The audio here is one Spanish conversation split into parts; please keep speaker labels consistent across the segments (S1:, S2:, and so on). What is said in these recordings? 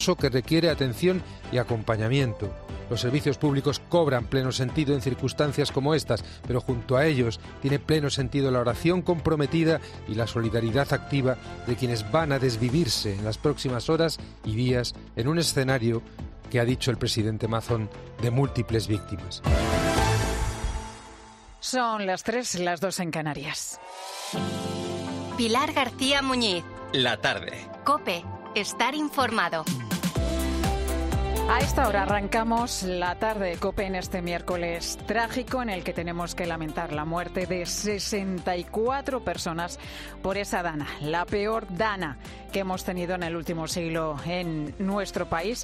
S1: que requiere atención y acompañamiento. Los servicios públicos cobran pleno sentido en circunstancias como estas, pero junto a ellos tiene pleno sentido la oración comprometida y la solidaridad activa de quienes van a desvivirse en las próximas horas y días en un escenario que ha dicho el presidente Mazón de múltiples víctimas.
S2: Son las 3, las 2 en Canarias.
S3: Pilar García Muñiz.
S4: La tarde.
S3: COPE. Estar informado.
S2: A esta hora arrancamos la tarde de COPE en este miércoles trágico en el que tenemos que lamentar la muerte de 64 personas por esa dana, la peor dana que hemos tenido en el último siglo en nuestro país.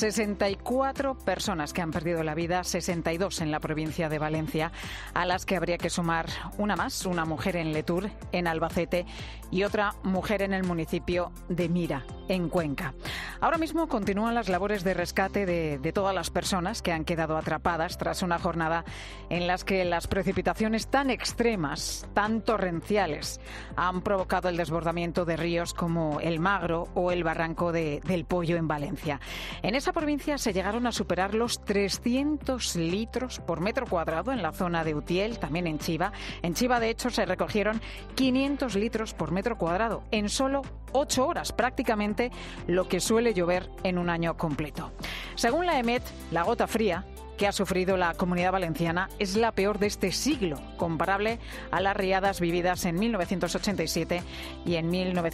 S2: 64 personas que han perdido la vida, 62 en la provincia de Valencia, a las que habría que sumar una más, una mujer en Letur, en Albacete, y otra mujer en el municipio de Mira, en Cuenca. Ahora mismo continúan las labores de rescate de todas las personas que han quedado atrapadas tras una jornada en las que las precipitaciones tan extremas, tan torrenciales, han provocado el desbordamiento de ríos como el Magro o el Barranco del Pollo en Valencia. En esa provincia se llegaron a superar los 300 litros por metro cuadrado en la zona de Utiel, también en Chiva. En Chiva, de hecho, se recogieron 500 litros por metro cuadrado en solo 8 horas, prácticamente lo que suele llover en un año completo. Según la EMET, la gota fría que ha sufrido la Comunidad Valenciana es la peor de este siglo, comparable a las riadas vividas en 1987 y en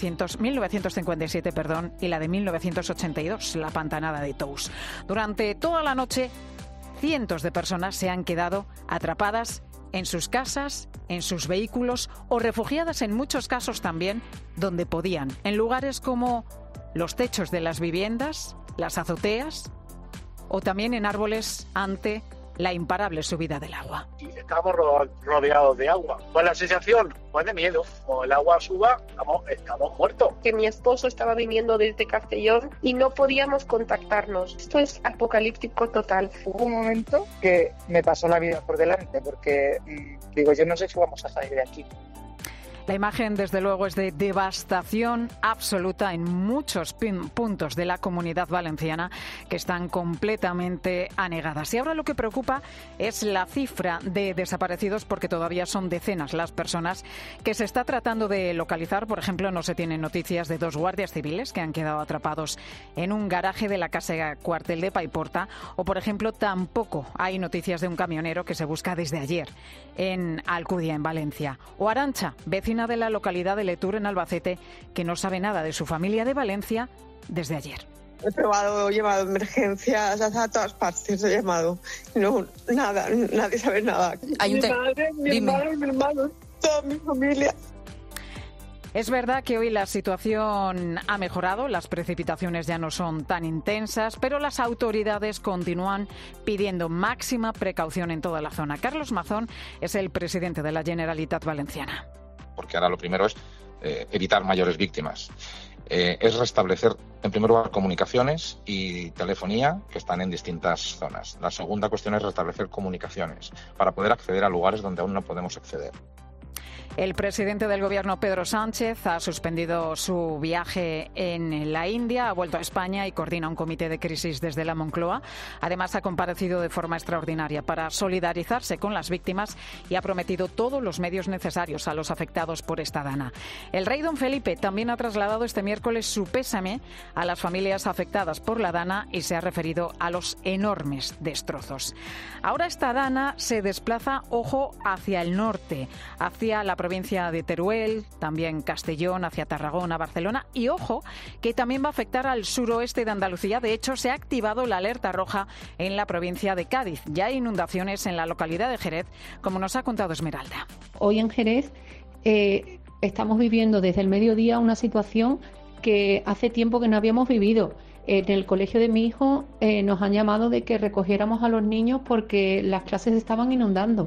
S2: 1957, y la de 1982, la pantanada de Tous. Durante toda la noche, cientos de personas se han quedado atrapadas en sus casas, en sus vehículos o refugiadas en muchos casos también donde podían, en lugares como los techos de las viviendas, las azoteas o también en árboles ante la imparable subida del agua.
S5: Estamos rodeados de agua. Pues la sensación, pues de miedo. Como el agua suba, estamos muertos.
S6: Que mi esposo estaba viniendo desde Castellón y no podíamos contactarnos. Esto es apocalíptico total.
S7: Hubo un momento que me pasó la vida por delante porque digo, yo no sé si vamos a salir de aquí.
S2: La imagen, desde luego, es de devastación absoluta en muchos puntos de la Comunidad Valenciana que están completamente anegadas. Y ahora lo que preocupa es la cifra de desaparecidos, porque todavía son decenas las personas que se está tratando de localizar. Por ejemplo, no se tienen noticias de 2 guardias civiles que han quedado atrapados en un garaje de la casa cuartel de Paiporta. O, por ejemplo, tampoco hay noticias de un camionero que se busca desde ayer en Alcudia, en Valencia. O Arantxa, vecina de la localidad de Letur, en Albacete, que no sabe nada de su familia de Valencia desde ayer.
S8: He probado, he llamado emergencias, a todas partes he llamado. No, nada, nadie sabe nada.
S6: Hay mi madre, mi hermano,
S8: toda mi familia.
S2: Es verdad que hoy la situación ha mejorado, las precipitaciones ya no son tan intensas, pero las autoridades continúan pidiendo máxima precaución en toda la zona. Carlos Mazón es el presidente de la Generalitat Valenciana.
S9: Porque ahora lo primero es evitar mayores víctimas. Es restablecer, en primer lugar, comunicaciones y telefonía que están en distintas zonas. La segunda cuestión es restablecer comunicaciones para poder acceder a lugares donde aún no podemos acceder.
S2: El presidente del Gobierno, Pedro Sánchez, ha suspendido su viaje en la India, ha vuelto a España y coordina un comité de crisis desde la Moncloa. Además, ha comparecido de forma extraordinaria para solidarizarse con las víctimas y ha prometido todos los medios necesarios a los afectados por esta dana. El rey don Felipe también ha trasladado este miércoles su pésame a las familias afectadas por la dana y se ha referido a los enormes destrozos. Ahora esta dana se desplaza, ojo, hacia el norte, hacia la provincia de Teruel, también Castellón, hacia Tarragona, Barcelona y ojo que también va a afectar al suroeste de Andalucía. De hecho, se ha activado la alerta roja en la provincia de Cádiz. Ya hay inundaciones en la localidad de Jerez, como nos ha contado Esmeralda.
S10: Hoy en Jerez estamos viviendo desde el mediodía una situación que hace tiempo que no habíamos vivido. En el colegio de mi hijo nos han llamado de que recogiéramos a los niños porque las clases estaban inundando.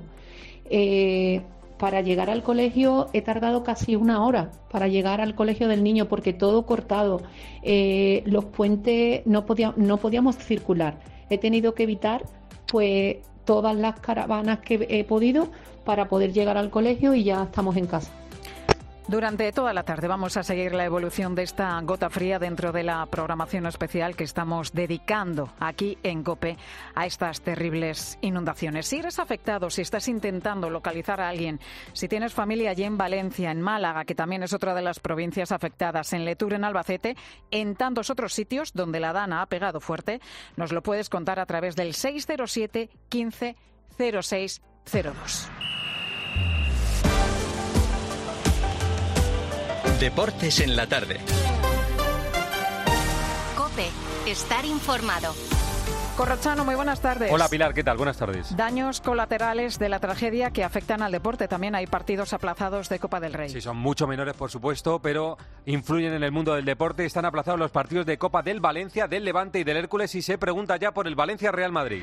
S10: Para llegar al colegio he tardado casi 1 hora para llegar al colegio del niño porque todo cortado. Los puentes no podíamos circular. He tenido que evitar pues todas las caravanas que he podido para poder llegar al colegio y ya estamos en casa.
S2: Durante toda la tarde vamos a seguir la evolución de esta gota fría dentro de la programación especial que estamos dedicando aquí en COPE a estas terribles inundaciones. Si eres afectado, si estás intentando localizar a alguien, si tienes familia allí en Valencia, en Málaga, que también es otra de las provincias afectadas, en Letur, en Albacete, en tantos otros sitios donde la Dana ha pegado fuerte, nos lo puedes contar a través del 607 15 06 02.
S4: Deportes en la tarde.
S3: COPE, estar informado.
S2: Corrochano, muy buenas tardes.
S11: Hola Pilar, ¿qué tal? Buenas tardes.
S2: Daños colaterales de la tragedia que afectan al deporte. También hay partidos aplazados de Copa del Rey.
S11: Sí, son mucho menores, por supuesto, pero influyen en el mundo del deporte. Están aplazados los partidos de Copa del Valencia, del Levante y del Hércules y se pregunta ya por el Valencia-Real Madrid.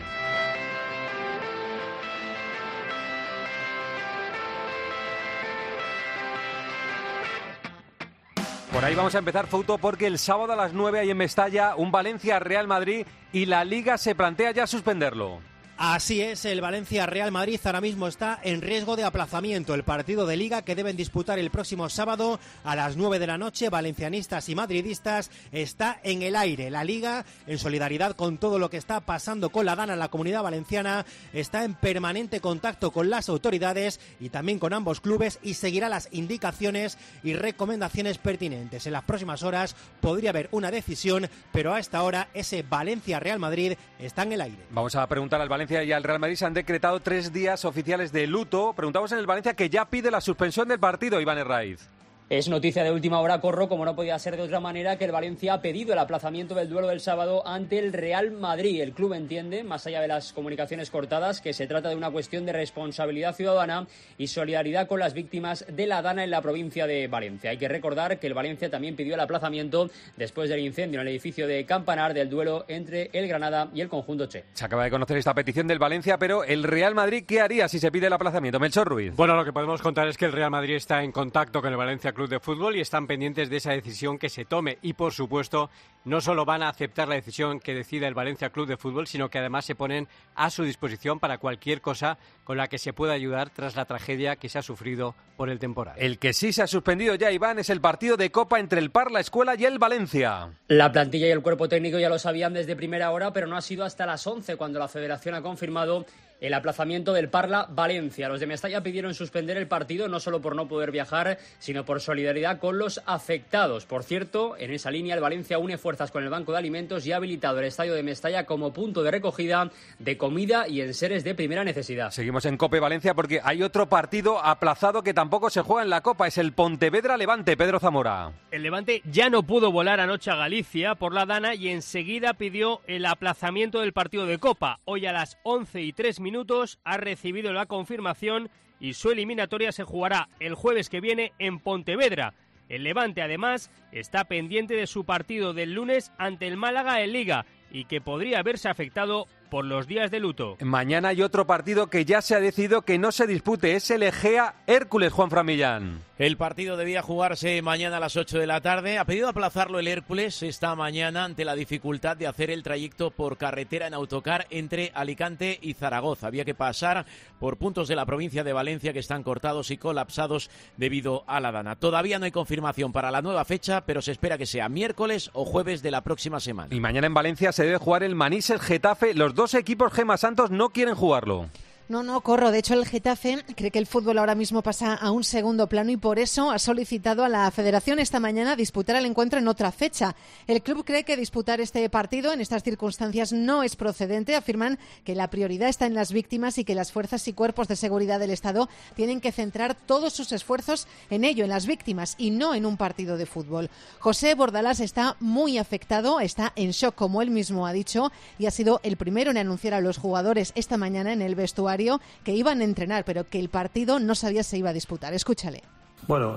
S11: Por ahí vamos a empezar, Fouto, porque el sábado a las 9 hay en Mestalla un Valencia-Real Madrid y la Liga se plantea ya suspenderlo.
S12: Así es, el Valencia-Real Madrid ahora mismo está en riesgo de aplazamiento. El partido de Liga que deben disputar el próximo sábado a las 9 de la noche, valencianistas y madridistas, está en el aire. La Liga, en solidaridad con todo lo que está pasando con la Dana en la Comunidad Valenciana, está en permanente contacto con las autoridades y también con ambos clubes y seguirá las indicaciones y recomendaciones pertinentes. En las próximas horas podría haber una decisión, pero a esta hora ese Valencia-Real Madrid está en el aire.
S11: Vamos a preguntar al Valencia y al Real Madrid. Se han decretado 3 días oficiales de luto. Preguntamos en el Valencia que ya pide la suspensión del partido, Iván Herraiz.
S13: Es noticia de última hora, Corro, como no podía ser de otra manera, que el Valencia ha pedido el aplazamiento del duelo del sábado ante el Real Madrid. El club entiende, más allá de las comunicaciones cortadas, que se trata de una cuestión de responsabilidad ciudadana y solidaridad con las víctimas de la Dana en la provincia de Valencia. Hay que recordar que el Valencia también pidió el aplazamiento después del incendio en el edificio de Campanar del duelo entre el Granada y el conjunto Che.
S11: Se acaba de conocer esta petición del Valencia, pero el Real Madrid, ¿qué haría si se pide el aplazamiento? Melchor Ruiz.
S14: Bueno, lo que podemos contar es que el Real Madrid está en contacto con el Valencia Club de Fútbol y están pendientes de esa decisión que se tome y, por supuesto, no solo van a aceptar la decisión que decida el Valencia Club de Fútbol, sino que además se ponen a su disposición para cualquier cosa con la que se pueda ayudar tras la tragedia que se ha sufrido por el temporal.
S11: El que sí se ha suspendido ya, Iván, es el partido de Copa entre el Parla Escuela y el Valencia.
S13: La plantilla y el cuerpo técnico ya lo sabían desde primera hora, pero no ha sido hasta las 11 cuando la Federación ha confirmado el aplazamiento del Parla Valencia. Los de Mestalla pidieron suspender el partido no solo por no poder viajar, sino por solidaridad con los afectados. Por cierto, en esa línea el Valencia une fuerzas con el Banco de Alimentos y ha habilitado el estadio de Mestalla como punto de recogida de comida y enseres de primera necesidad.
S11: Seguimos en COPE Valencia porque hay otro partido aplazado que tampoco se juega en la Copa. Es el Pontevedra-Levante. Pedro Zamora.
S15: El Levante ya no pudo volar anoche a Galicia por la Dana y enseguida pidió el aplazamiento del partido de Copa. Hoy a las 11:03 ha recibido la confirmación y su eliminatoria se jugará el jueves que viene en Pontevedra. El Levante, además, está pendiente de su partido del lunes ante el Málaga en Liga y que podría verse afectado por los días de luto.
S11: Mañana hay otro partido que ya se ha decidido que no se dispute, es el Egea Hércules, Juan Framillán.
S16: El partido debía jugarse mañana a las 8 de la tarde. Ha pedido aplazarlo el Hércules esta mañana ante la dificultad de hacer el trayecto por carretera en autocar entre Alicante y Zaragoza. Había que pasar por puntos de la provincia de Valencia que están cortados y colapsados debido a la Dana. Todavía no hay confirmación para la nueva fecha, pero se espera que sea miércoles o jueves de la próxima semana.
S11: Y mañana en Valencia se debe jugar el Manises-Getafe. Los dos equipos Gemma Santos no quieren jugarlo.
S17: No, Corro. De hecho, el Getafe cree que el fútbol ahora mismo pasa a un segundo plano y por eso ha solicitado a la Federación esta mañana disputar el encuentro en otra fecha. El club cree que disputar este partido en estas circunstancias no es procedente. Afirman que la prioridad está en las víctimas y que las fuerzas y cuerpos de seguridad del Estado tienen que centrar todos sus esfuerzos en ello, en las víctimas y no en un partido de fútbol. José Bordalás está muy afectado, está en shock, como él mismo ha dicho, y ha sido el primero en anunciar a los jugadores esta mañana en el vestuario que iban a entrenar, pero que el partido no sabía si se iba a disputar. Escúchale.
S18: Bueno,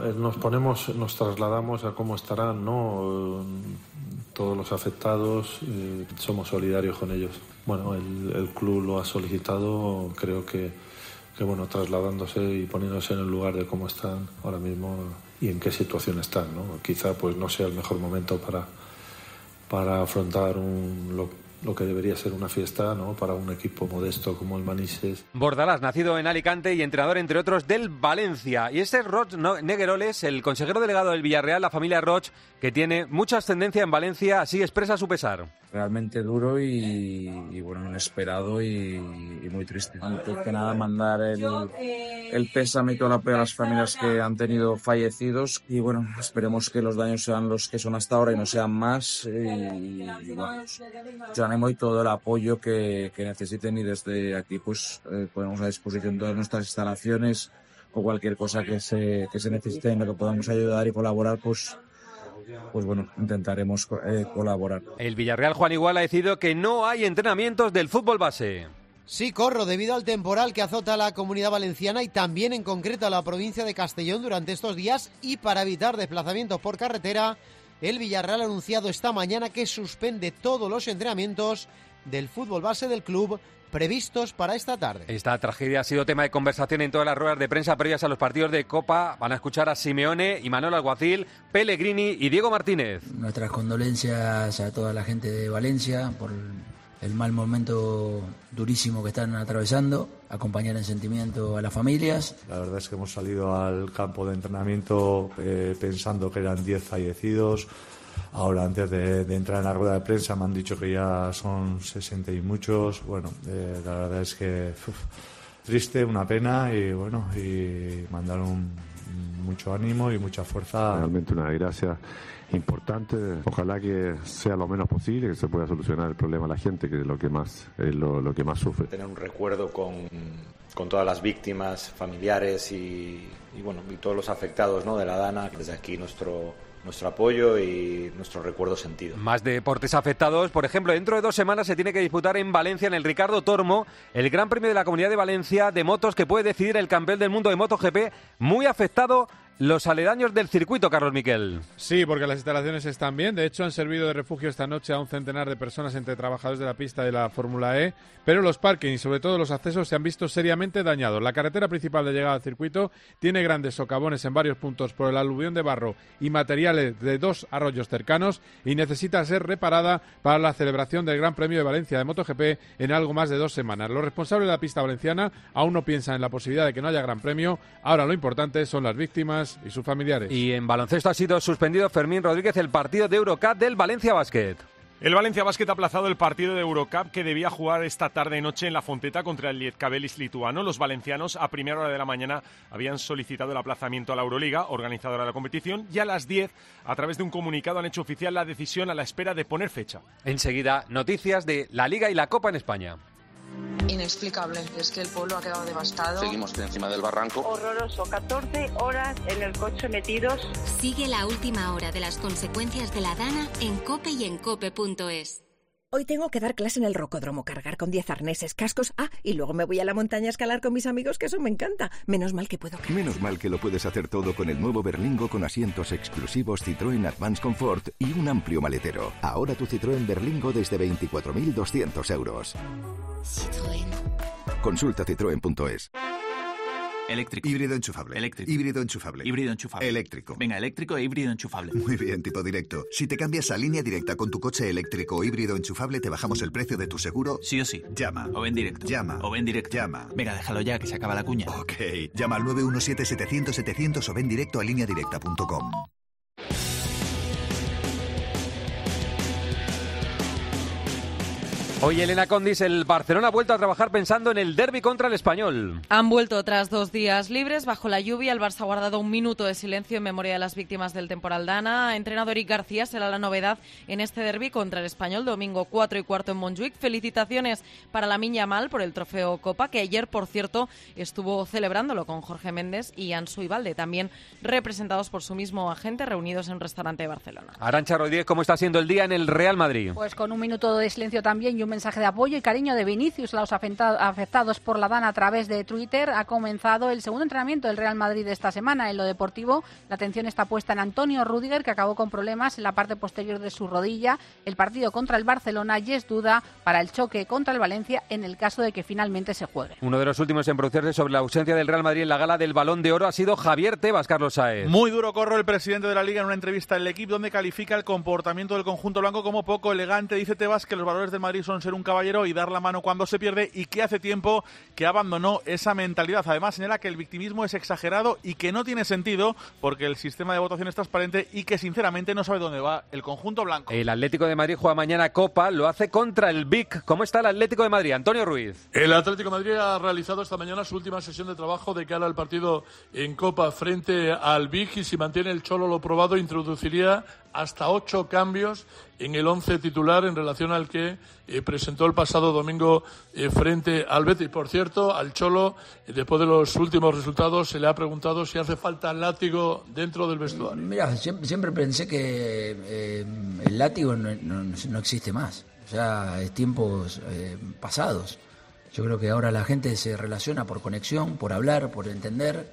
S18: nos trasladamos a cómo estarán, ¿no? Todos los afectados, somos solidarios con ellos. Bueno, el club lo ha solicitado, creo que bueno, trasladándose y poniéndose en el lugar de cómo están ahora mismo y en qué situación están, ¿no? Quizá pues no sea el mejor momento para afrontar lo que debería ser una fiesta, ¿no?, para un equipo modesto como el Manises.
S11: Bordalás, nacido en Alicante y entrenador, entre otros, del Valencia. Y este es Roch Negueroles, el consejero delegado del Villarreal, la familia Roch, que tiene mucha ascendencia en Valencia, así expresa su pesar.
S19: Realmente duro y bueno, inesperado y muy triste. Antes que nada, mandar el pésame y todo el apoyo a las familias que han tenido fallecidos y bueno, esperemos que los daños sean los que son hasta ahora y no sean más y bueno, mucho ánimo y todo el apoyo que necesiten, y desde aquí pues ponemos a disposición todas nuestras instalaciones o cualquier cosa que se necesite en lo que podamos ayudar y colaborar, pues bueno, intentaremos colaborar.
S11: El Villarreal, Juan Igual, ha decidido que no hay entrenamientos del fútbol base.
S12: Sí, Corro, debido al temporal que azota a la Comunidad Valenciana y también en concreto a la provincia de Castellón durante estos días, y para evitar desplazamientos por carretera, el Villarreal ha anunciado esta mañana que suspende todos los entrenamientos del fútbol base del club previstos para esta tarde.
S11: Esta tragedia ha sido tema de conversación en todas las ruedas de prensa previas a los partidos de Copa. Van a escuchar a Simeone, Imanol Alguacil, Pellegrini y Diego Martínez.
S20: Nuestras condolencias a toda la gente de Valencia por el mal momento durísimo que están atravesando, acompañar en sentimiento a las familias.
S18: La verdad es que hemos salido al campo de entrenamiento pensando que eran 10 fallecidos. Ahora, antes de entrar en la rueda de prensa, me han dicho que ya son 60 y muchos. Bueno, la verdad es que triste, una pena, y bueno, y mandar mucho ánimo y mucha fuerza.
S21: Realmente una desgracia importante. Ojalá que sea lo menos posible, que se pueda solucionar el problema a la gente, que es lo que más sufre.
S22: Tener un recuerdo con todas las víctimas, familiares y todos los afectados, ¿no?, de la Dana. Desde aquí nuestro apoyo y nuestro recuerdo sentido.
S11: Más deportes afectados. Por ejemplo, dentro de 2 semanas se tiene que disputar en Valencia, en el Ricardo Tormo, el Gran Premio de la Comunidad de Valencia de motos, que puede decidir el campeón del mundo de MotoGP. Muy afectado los aledaños del circuito, Carlos Miquel.
S23: Sí, porque las instalaciones están bien. De hecho, han servido de refugio esta noche a un centenar de personas entre trabajadores de la pista de la Fórmula E, pero los parkings y sobre todo los accesos se han visto seriamente dañados. La carretera principal de llegada al circuito tiene grandes socavones en varios puntos por el aluvión de barro y materiales de 2 arroyos cercanos, y necesita ser reparada para la celebración del Gran Premio de Valencia de MotoGP en algo más de 2 semanas. Los responsables de la pista valenciana aún no piensan en la posibilidad de que no haya Gran Premio. Ahora lo importante son las víctimas y sus familiares.
S11: Y en baloncesto ha sido suspendido Fermín Rodríguez el partido de Eurocup del Valencia Basket.
S24: El Valencia Basket ha aplazado el partido de Eurocup que debía jugar esta tarde y noche en la Fonteta contra el Lietkabelis lituano. Los valencianos a primera hora de la mañana habían solicitado el aplazamiento a la Euroliga, organizadora de la competición, y a las 10, a través de un comunicado, han hecho oficial la decisión a la espera de poner fecha.
S11: Enseguida, noticias de la Liga y la Copa en España.
S25: Inexplicable, es que el pueblo ha quedado devastado.
S9: Seguimos por encima del barranco.
S26: Horroroso, 14 horas en el coche metidos.
S3: Sigue la última hora de las consecuencias de la Dana en COPE y en COPE.es.
S27: Hoy tengo que dar clase en el rocódromo, cargar con 10 arneses, cascos. Y luego me voy a la montaña a escalar con mis amigos, que eso me encanta. Menos mal que puedo.
S28: Menos mal que lo puedes hacer todo con el nuevo Berlingo con asientos exclusivos Citroën Advance Comfort y un amplio maletero. Ahora tu Citroën Berlingo desde 24.200 euros.
S3: Citroën.
S28: Consulta citroen.es.
S29: Eléctrico.
S28: Híbrido enchufable.
S29: Eléctrico.
S28: Híbrido enchufable.
S29: Híbrido enchufable.
S28: Eléctrico.
S29: Venga, eléctrico e híbrido enchufable.
S28: Muy bien, tipo directo. Si te cambias a Línea Directa con tu coche eléctrico o híbrido enchufable, te bajamos el precio de tu seguro.
S29: Sí o sí.
S28: Llama.
S29: O ven directo.
S28: Llama.
S29: O ven directo.
S28: Llama.
S29: Venga, déjalo ya, que se acaba la cuña.
S28: Ok. Llama al 917-700-700 o ven directo a lineadirecta.com.
S11: Hoy, Elena Condis, el Barcelona ha vuelto a trabajar pensando en el derbi contra el Español.
S30: Han vuelto tras 2 días libres. Bajo la lluvia, el Barça ha guardado un minuto de silencio en memoria de las víctimas del temporal Dana. Entrenador Eric García será la novedad en este derbi contra el Español, domingo 4:15 en Montjuic. Felicitaciones para Lamine Yamal por el trofeo Copa, que ayer, por cierto, estuvo celebrándolo con Jorge Méndez y Ansu Ibalde, también representados por su mismo agente, reunidos en un restaurante de Barcelona.
S11: Arantxa Rodríguez, ¿cómo está siendo el día en el Real Madrid?
S31: Pues con un minuto de silencio también y un
S1: un mensaje de apoyo y cariño de Vinicius a los afectados por la DANA a través de Twitter. Ha comenzado el segundo entrenamiento del Real Madrid esta semana. En lo deportivo, la atención está puesta en Antonio Rüdiger, que acabó con problemas en la parte posterior de su rodilla. El partido contra el Barcelona y es duda para el choque contra el Valencia en el caso de que finalmente se juegue.
S11: Uno de los últimos en pronunciarse sobre la ausencia del Real Madrid en la gala del Balón de Oro ha sido Javier Tebas. Carlos Sáez.
S2: Muy duro corro el presidente de la Liga en una entrevista al Equipo, donde califica el comportamiento del conjunto blanco como poco elegante. Dice Tebas que los valores del Madrid son ser un caballero y dar la mano cuando se pierde, y que hace tiempo que abandonó esa mentalidad. Además, señala que el victimismo es exagerado y que no tiene sentido porque el sistema de votación es transparente y que sinceramente no sabe dónde va el conjunto blanco.
S11: El Atlético de Madrid juega mañana Copa, lo hace contra el Vic. ¿Cómo está el Atlético de Madrid? Antonio Ruiz.
S4: El Atlético de Madrid ha realizado esta mañana su última sesión de trabajo de cara al partido en Copa frente al Vic, y si mantiene el Cholo lo probado introduciría hasta 8 cambios en el 11 titular en relación al que presentó el pasado domingo frente al Betis. Por cierto, al Cholo, después de los últimos resultados, se le ha preguntado si hace falta látigo dentro del vestuario.
S20: Mira, siempre pensé que el látigo no existe más. O sea, es tiempos pasados. Yo creo que ahora la gente se relaciona por conexión, por hablar, por entender,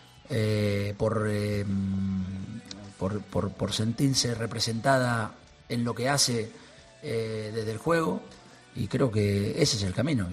S20: por sentirse representada en lo que hace desde el juego, y creo que ese es el camino.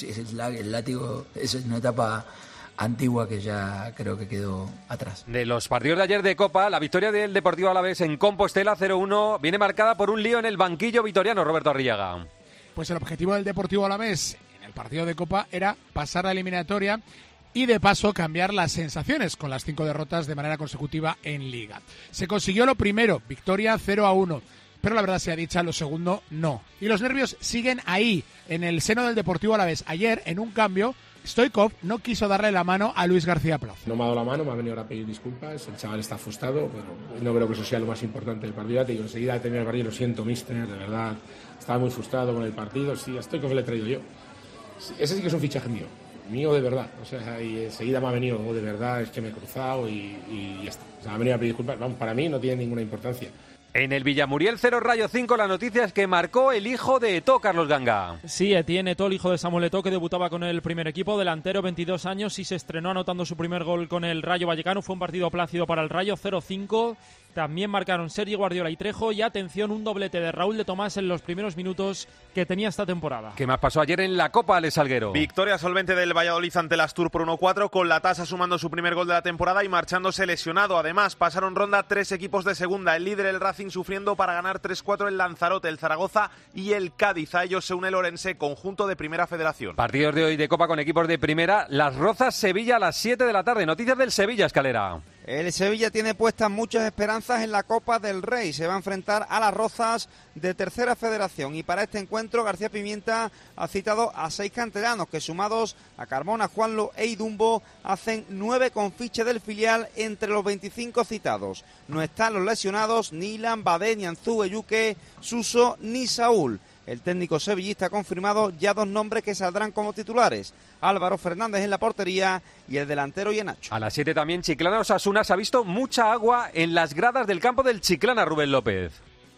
S20: El látigo, esa es una etapa antigua que ya creo que quedó atrás.
S11: De los partidos de ayer de Copa, la victoria del Deportivo Alavés en Compostela 0-1 viene marcada por un lío en el banquillo vitoriano. Roberto Arriaga.
S5: Pues el objetivo del Deportivo Alavés en el partido de Copa era pasar la eliminatoria y de paso cambiar las sensaciones con las 5 derrotas de manera consecutiva en Liga. Se consiguió lo primero, victoria 0-1, pero la verdad sea dicha, lo segundo no. Y los nervios siguen ahí, en el seno del Deportivo Alavés. Ayer, en un cambio, Stoichkov no quiso darle la mano a Luis García Plaza.
S6: No me ha dado la mano, me ha venido a pedir disculpas, el chaval está frustrado, pero no creo que eso sea lo más importante del partido. Te digo, enseguida de terminar el partido, lo siento, mister, de verdad, estaba muy frustrado con el partido. Sí, a Stoichkov le he traído yo. Ese sí que es un fichaje mío de verdad. O sea, y enseguida me ha venido, de verdad, es que me he cruzado y ya está. O sea, me ha venido a pedir disculpas. Vamos, para mí no tiene ninguna importancia.
S11: En el Villamuriel 0 Rayo 5, la noticia es que marcó el hijo de Eto'o, Carlos Ganga.
S7: Sí, Etienne Eto'o, el hijo de Samuel Eto'o, que debutaba con el primer equipo, delantero, 22 años, y se estrenó anotando su primer gol con el Rayo Vallecano. Fue un partido plácido para el Rayo, 0-5. También marcaron Sergi Guardiola y Trejo, y atención, un doblete de Raúl de Tomás en los primeros minutos que tenía esta temporada.
S11: ¿Qué más pasó ayer en la Copa, Alex Salguero?
S8: Victoria solvente del Valladolid ante el Astur por 1-4, con la tasa sumando su primer gol de la temporada y marchándose lesionado. Además, pasaron ronda 3 equipos de segunda, el líder, el Racing, sufriendo para ganar 3-4 el Lanzarote, el Zaragoza y el Cádiz. A ellos se une el Orense, conjunto de Primera Federación.
S11: Partidos de hoy de Copa con equipos de Primera. Las Rozas, Sevilla a las 7 de la tarde. Noticias del Sevilla, Escalera.
S10: El Sevilla tiene puestas muchas esperanzas en la Copa del Rey. Se va a enfrentar a las Rozas de Tercera Federación. Y para este encuentro, García Pimienta ha citado a 6 canteranos que, sumados a Carmona, Juanlo e Idumbo, hacen 9 con ficha del filial entre los 25 citados. No están los lesionados ni Ilan, Badé, ni Anzú, Eyuque, Suso ni Saúl. El técnico sevillista ha confirmado ya 2 nombres que saldrán como titulares: Álvaro Fernández en la portería y el delantero Iheanacho.
S11: A las 7 también Chiclana Osasuna. Se ha visto mucha agua en las gradas del campo del Chiclana, Rubén López.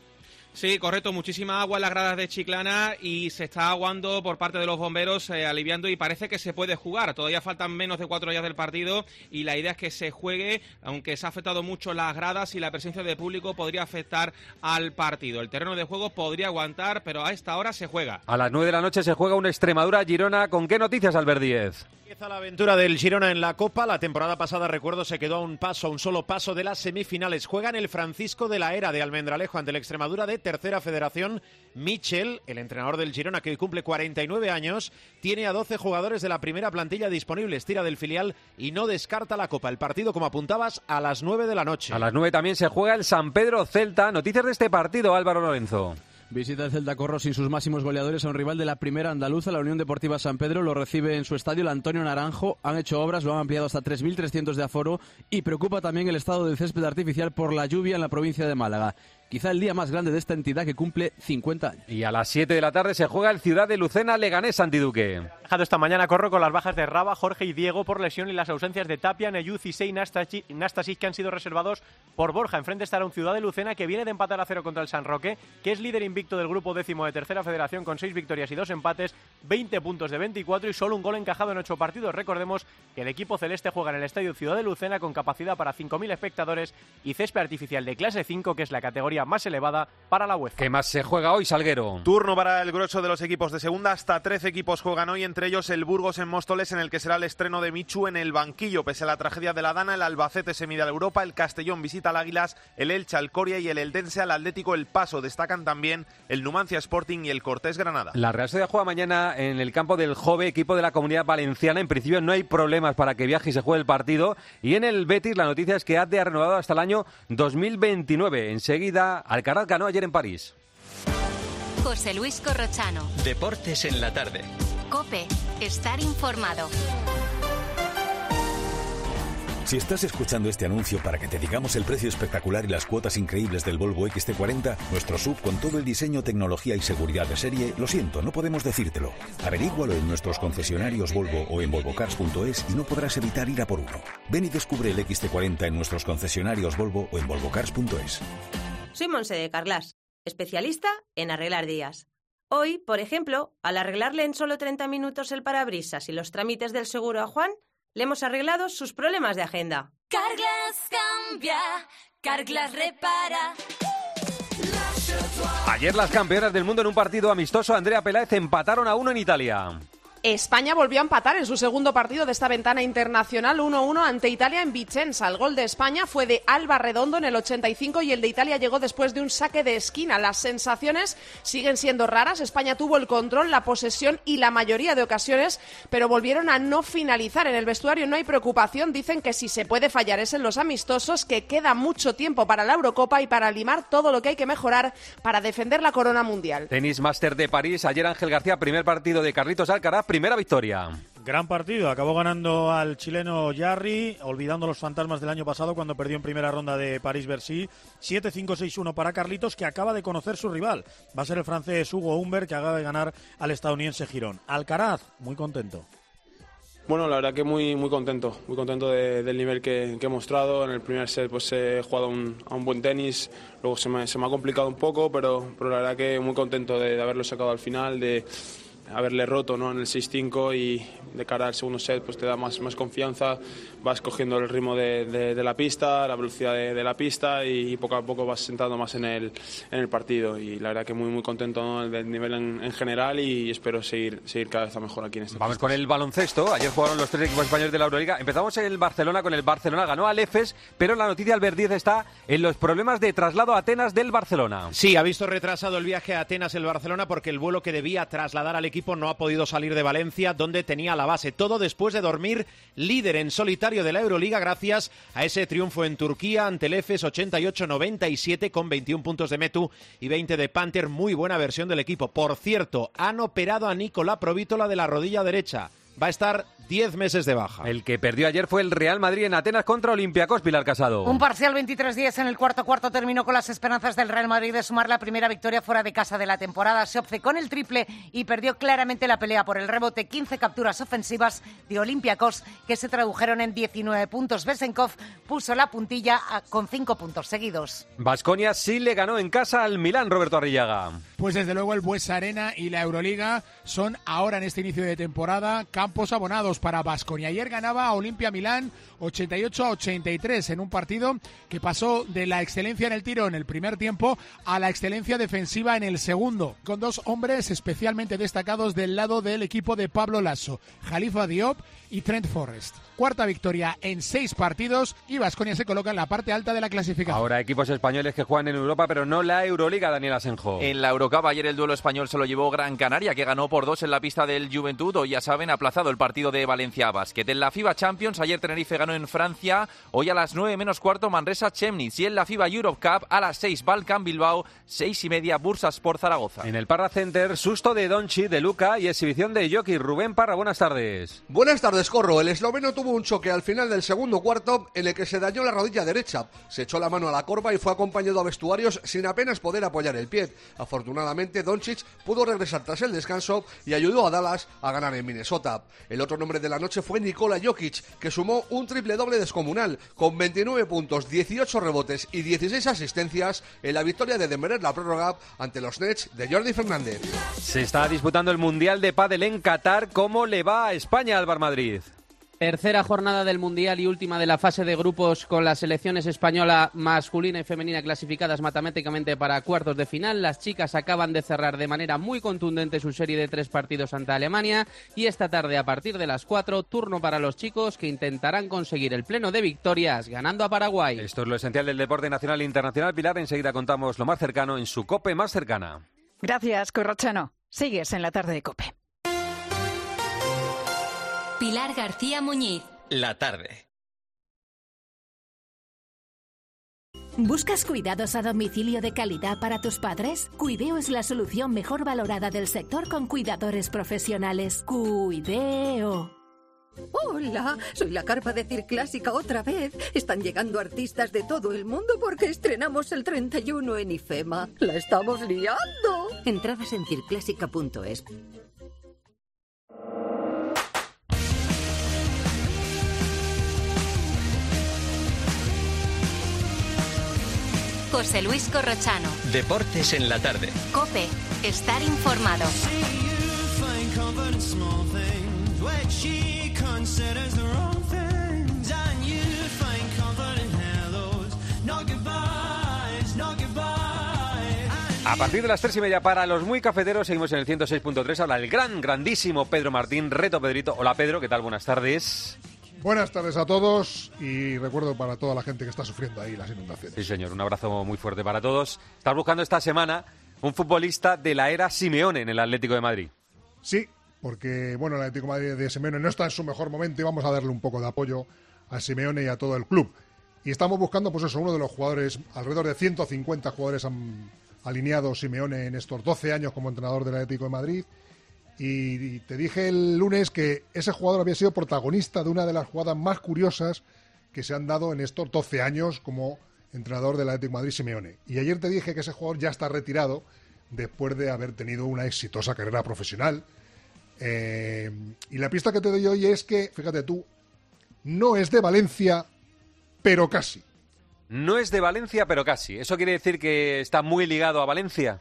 S13: Sí, correcto, muchísima agua en las gradas de Chiclana y se está aguando por parte de los bomberos, aliviando, y parece que se puede jugar. Todavía faltan menos de 4 días del partido y la idea es que se juegue, aunque se ha afectado mucho las gradas y la presencia de público podría afectar al partido. El terreno de juego podría aguantar, pero a esta hora se juega.
S11: A las 9 de la noche se juega un Extremadura-Girona. ¿Con qué noticias, Albert Díez?
S14: Empieza la aventura del Girona en la Copa. La temporada pasada, recuerdo, se quedó a un solo paso de las semifinales. Juegan el Francisco de la Era de Almendralejo ante el Extremadura de Tercera Federación. Michel, el entrenador del Girona, que hoy cumple 49 años, tiene a 12 jugadores de la primera plantilla disponibles, tira del filial y no descarta la Copa. El partido, como apuntabas, a las 9 de la noche.
S11: A las 9 también se juega el San Pedro Celta. Noticias de este partido, Álvaro Lorenzo.
S31: Visita el Celta Corro sin sus máximos goleadores a un rival de la primera andaluza. La Unión Deportiva San Pedro lo recibe en su estadio el Antonio Naranjo. Han hecho obras, lo han ampliado hasta 3.300 de aforo y preocupa también el estado del césped artificial por la lluvia en la provincia de Málaga. Quizá el día más grande de esta entidad que cumple 50 años.
S11: Y a las 7 de la tarde se juega el Ciudad de Lucena Leganés Santiduque.
S12: trabajado esta mañana, Corro, con las bajas de Raba, Jorge y Diego por lesión y las ausencias de Tapia, Neyuz, Issei y Nastasic, que han sido reservados por Borja. Enfrente estará un Ciudad de Lucena que viene de empatar a 0 contra el San Roque, que es líder invicto del grupo 10º de Tercera Federación con 6 victorias y 2 empates, 20 puntos de 24 y solo un gol encajado en 8 partidos. Recordemos que el equipo celeste juega en el Estadio Ciudad de Lucena con capacidad para 5.000 espectadores y césped artificial de clase 5, que es la categoría más elevada para la UEFA.
S11: ¿Qué más se juega hoy, Salguero?
S8: Turno para el grueso de los equipos de segunda. Hasta 13 equipos juegan hoy, entre ellos el Burgos en Móstoles, en el que será el estreno de Michu en el banquillo. Pese a la tragedia de la Dana, el Albacete se mide a la Europa, el Castellón visita al Águilas, el Elche al Coria y el Eldense al Atlético El Paso. Destacan también el Numancia Sporting y el Cortés Granada.
S11: La Real Sociedad juega mañana en el campo del Jove, equipo de la Comunidad Valenciana. En principio no hay problemas para que viaje y se juegue el partido. Y en el Betis la noticia es que Ade ha renovado hasta el año 2029. Enseguida, Alcaraz ganó ayer en París.
S3: José Luis Corrochano.
S15: Deportes en la tarde.
S3: COPE. Estar informado.
S16: Si estás escuchando este anuncio para que te digamos el precio espectacular y las cuotas increíbles del Volvo XC40, nuestro SUV con todo el diseño, tecnología y seguridad de serie, lo siento, no podemos decírtelo. Averígualo en nuestros concesionarios Volvo o en volvocars.es y no podrás evitar ir a por uno. Ven y descubre el XC40 en nuestros concesionarios Volvo o en volvocars.es.
S17: Soy Monse de Carglass, especialista en arreglar días. Hoy, por ejemplo, al arreglarle en solo 30 minutos el parabrisas y los trámites del seguro a Juan, le hemos arreglado sus problemas de agenda.
S18: Carglass cambia, Carglass repara.
S11: Ayer las campeonas del mundo en un partido amistoso, Andrea Peláez, empataron a 1 en Italia.
S19: España volvió a empatar en su segundo partido de esta ventana internacional 1-1 ante Italia en Vicenza. El gol de España fue de Alba Redondo en el 85 y el de Italia llegó después de un saque de esquina. Las sensaciones siguen siendo raras. España tuvo el control, la posesión y la mayoría de ocasiones, pero volvieron a no finalizar. En el vestuario no hay preocupación. Dicen que si se puede fallar es en los amistosos, que queda mucho tiempo para la Eurocopa y para limar todo lo que hay que mejorar para defender la corona mundial.
S11: Tenis Master de París. Ayer Ángel García, primer partido de Carlitos Alcaraz. Primera victoria.
S21: Gran partido, acabó ganando al chileno Jarry, olvidando los fantasmas del año pasado cuando perdió en primera ronda de París-Bercy. 7-5-6-1 para Carlitos, que acaba de conocer su rival. Va a ser el francés Hugo Humbert, que acaba de ganar al estadounidense Girón. Alcaraz, muy contento.
S22: Bueno, la verdad que muy contento del nivel que he mostrado. En el primer set pues he jugado a un buen tenis, luego se me ha complicado un poco, pero la verdad que muy contento de haberlo sacado al final, de haberle roto, ¿no?, en el 6-5, y de cara al segundo set pues te da más confianza, vas cogiendo el ritmo de la pista, la velocidad de la pista, y poco a poco vas sentando más en el partido, y la verdad que muy contento, ¿no?, del nivel en general, y espero seguir cada vez mejor aquí en este
S11: Vamos con el baloncesto. Ayer jugaron los 3 equipos españoles de la Euroliga. Empezamos en el Barcelona con el Barcelona, ganó al Efes, pero la noticia, Albert Díez, está en los problemas de traslado a Atenas del Barcelona.
S14: Sí, ha visto retrasado el viaje a Atenas el Barcelona porque el vuelo que debía trasladar al equipo no ha podido salir de Valencia, donde tenía la base. Todo después de dormir líder en solitario de la Euroliga gracias a ese triunfo en Turquía ante el Efes 88-97 con 21 puntos de Metu y 20 de Panther. Muy buena versión del equipo. Por cierto, han operado a Nicolás Provítola de la rodilla derecha. Va a estar 10 meses de baja.
S11: El que perdió ayer fue el Real Madrid en Atenas contra Olympiacos, Pilar Casado.
S23: Un parcial 23-10 en el cuarto terminó con las esperanzas del Real Madrid de sumar la primera victoria fuera de casa de la temporada. Se obcecó en el triple y perdió claramente la pelea por el rebote. 15 capturas ofensivas de Olympiacos que se tradujeron en 19 puntos. Besenkov puso la puntilla con 5 puntos seguidos.
S11: Baskonia sí le ganó en casa al Milán, Roberto Arrillaga.
S5: Pues desde luego el Buesa Arena y la Euroliga son ahora en este inicio de temporada campos abonados para Baskonia. Ayer ganaba a Olimpia Milán 88-83 en un partido que pasó de la excelencia en el tiro en el primer tiempo a la excelencia defensiva en el segundo, con 2 hombres especialmente destacados del lado del equipo de Pablo Lasso, Khalifa Diop y Trent Forrest. Cuarta victoria en 6 partidos y Baskonia se coloca en la parte alta de la clasificación.
S11: Ahora equipos españoles que juegan en Europa, pero no la Euroliga, Daniel Asenjo.
S24: En la Eurocup ayer el duelo español se lo llevó Gran Canaria, que ganó por 2 en la pista del Juventud. Hoy ya saben, aplazado
S1: desplazado el partido de Valencia Basket. En la FIBA Champions, ayer Tenerife ganó en Francia, hoy a las 9:15 Manresa Chemnitz, y en la FIBA Europe Cup a las 6 Balkan Bilbao, 6:30 Bursaspor Zaragoza.
S11: En el Parra Center, susto de Doncic, de Luka y exhibición de Jokic. Rubén Parra, buenas tardes.
S2: Buenas tardes, Corro. El esloveno tuvo un choque al final del segundo cuarto en el que se dañó la rodilla derecha. Se echó la mano a la corva y fue acompañado a vestuarios sin apenas poder apoyar el pie. Afortunadamente, Doncic pudo regresar tras el descanso y ayudó a Dallas a ganar en Minnesota. El otro nombre de la noche fue Nikola Jokic, que sumó un triple doble descomunal, con 29 puntos, 18 rebotes y 16 asistencias en la victoria de Denver en la prórroga ante los Nets de Jordi Fernández.
S11: Se está disputando el Mundial de Pádel en Qatar. ¿Cómo le va a España, Álvaro Madrid?
S9: Tercera jornada del Mundial y última de la fase de grupos, con las selecciones española masculina y femenina clasificadas matemáticamente para cuartos de final. Las chicas acaban de cerrar de manera muy contundente su serie de 3 partidos ante Alemania, y esta tarde a partir de las 4, turno para los chicos, que intentarán conseguir el pleno de victorias ganando a Paraguay.
S11: Esto es lo esencial del deporte nacional e internacional. Pilar, enseguida contamos lo más cercano en su COPE más cercana.
S15: Gracias, Corrochano. Sigues en la tarde de COPE.
S3: Pilar García Muñiz.
S24: La tarde.
S25: ¿Buscas cuidados a domicilio de calidad para tus padres? Cuideo es la solución mejor valorada del sector con cuidadores profesionales. Cuideo.
S26: Hola, soy la carpa de Circlásica otra vez. Están llegando artistas de todo el mundo porque estrenamos el 31 en IFEMA. ¡La estamos liando! Entradas en circlásica.es.
S3: José Luis Corrochano.
S24: Deportes en la tarde.
S3: COPE. Estar informado.
S11: A partir de las 3:30 para los muy cafeteros, seguimos en el 106.3. Habla el grandísimo Pedro Martín. Reto Pedrito. Hola Pedro, ¿qué tal? Buenas tardes.
S27: Buenas tardes a todos y recuerdo para toda la gente que está sufriendo ahí las inundaciones.
S11: Sí, señor, un abrazo muy fuerte para todos. Estás buscando esta semana un futbolista de la era Simeone en el Atlético de Madrid.
S27: Sí, porque bueno, el Atlético de Madrid de Simeone no está en su mejor momento y vamos a darle un poco de apoyo a Simeone y a todo el club. Y estamos buscando, pues eso, uno de los jugadores, alrededor de 150 jugadores han alineado Simeone en estos 12 años como entrenador del Atlético de Madrid. Y te dije el lunes que ese jugador había sido protagonista de una de las jugadas más curiosas que se han dado en estos 12 años como entrenador del Atlético de Madrid, Simeone. Y ayer te dije que ese jugador ya está retirado después de haber tenido una exitosa carrera profesional. Y la pista que te doy hoy es que, fíjate tú, no es de Valencia, pero casi.
S11: No es de Valencia, pero casi. ¿Eso quiere decir que está muy ligado a Valencia?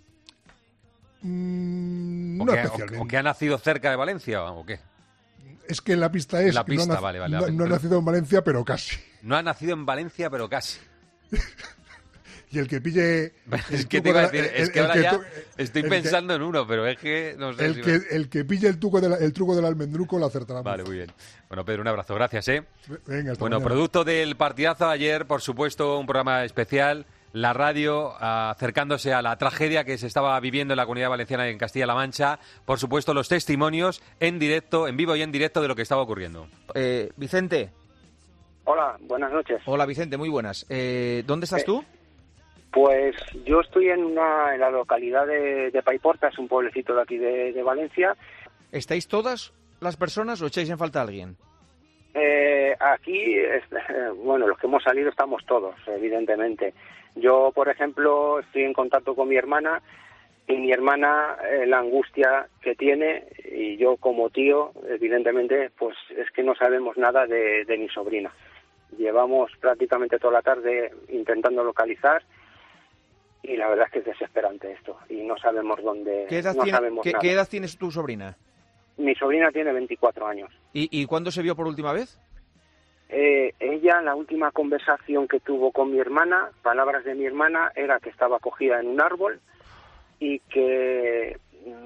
S27: No especialmente.
S11: ¿O que ha nacido cerca de Valencia o qué?
S27: Es que la pista es
S11: la pista,
S27: que no ha nacido en Valencia, pero casi.
S11: No ha nacido en Valencia, pero casi.
S27: Y el que pille...
S11: Es que te iba a decir, es que ahora ya estoy pensando en uno, pero es que no sé
S27: el que pille el truco del almendruco lo acertará.
S11: Vale, muy bien. Bueno, Pedro, un abrazo, gracias,
S27: Venga, hasta
S11: bueno,
S27: mañana.
S11: Producto del partidazo ayer, por supuesto, un programa especial, la radio acercándose a la tragedia que se estaba viviendo en la Comunidad Valenciana y en Castilla-La Mancha, por supuesto, los testimonios en directo, en vivo y en directo de lo que estaba ocurriendo.
S28: Vicente.
S29: Hola, buenas noches.
S28: Hola, Vicente, muy buenas. ¿Dónde estás tú?
S29: Pues yo estoy en la localidad de Paiporta, es un pueblecito de aquí de Valencia.
S28: ¿Estáis todas las personas o echáis en falta a alguien?
S29: Aquí, bueno, los que hemos salido estamos todos, evidentemente. Yo, por ejemplo, estoy en contacto con mi hermana y mi hermana, la angustia que tiene, y yo como tío, evidentemente, pues es que no sabemos nada de mi sobrina. Llevamos prácticamente toda la tarde intentando localizar y la verdad es que es desesperante esto y no sabemos dónde.
S28: ¿Qué edad tiene tu sobrina?
S29: Mi sobrina tiene 24 años.
S28: ¿Y cuándo se vio por última vez?
S29: Ella, la última conversación que tuvo con mi hermana, palabras de mi hermana, era que estaba cogida en un árbol y que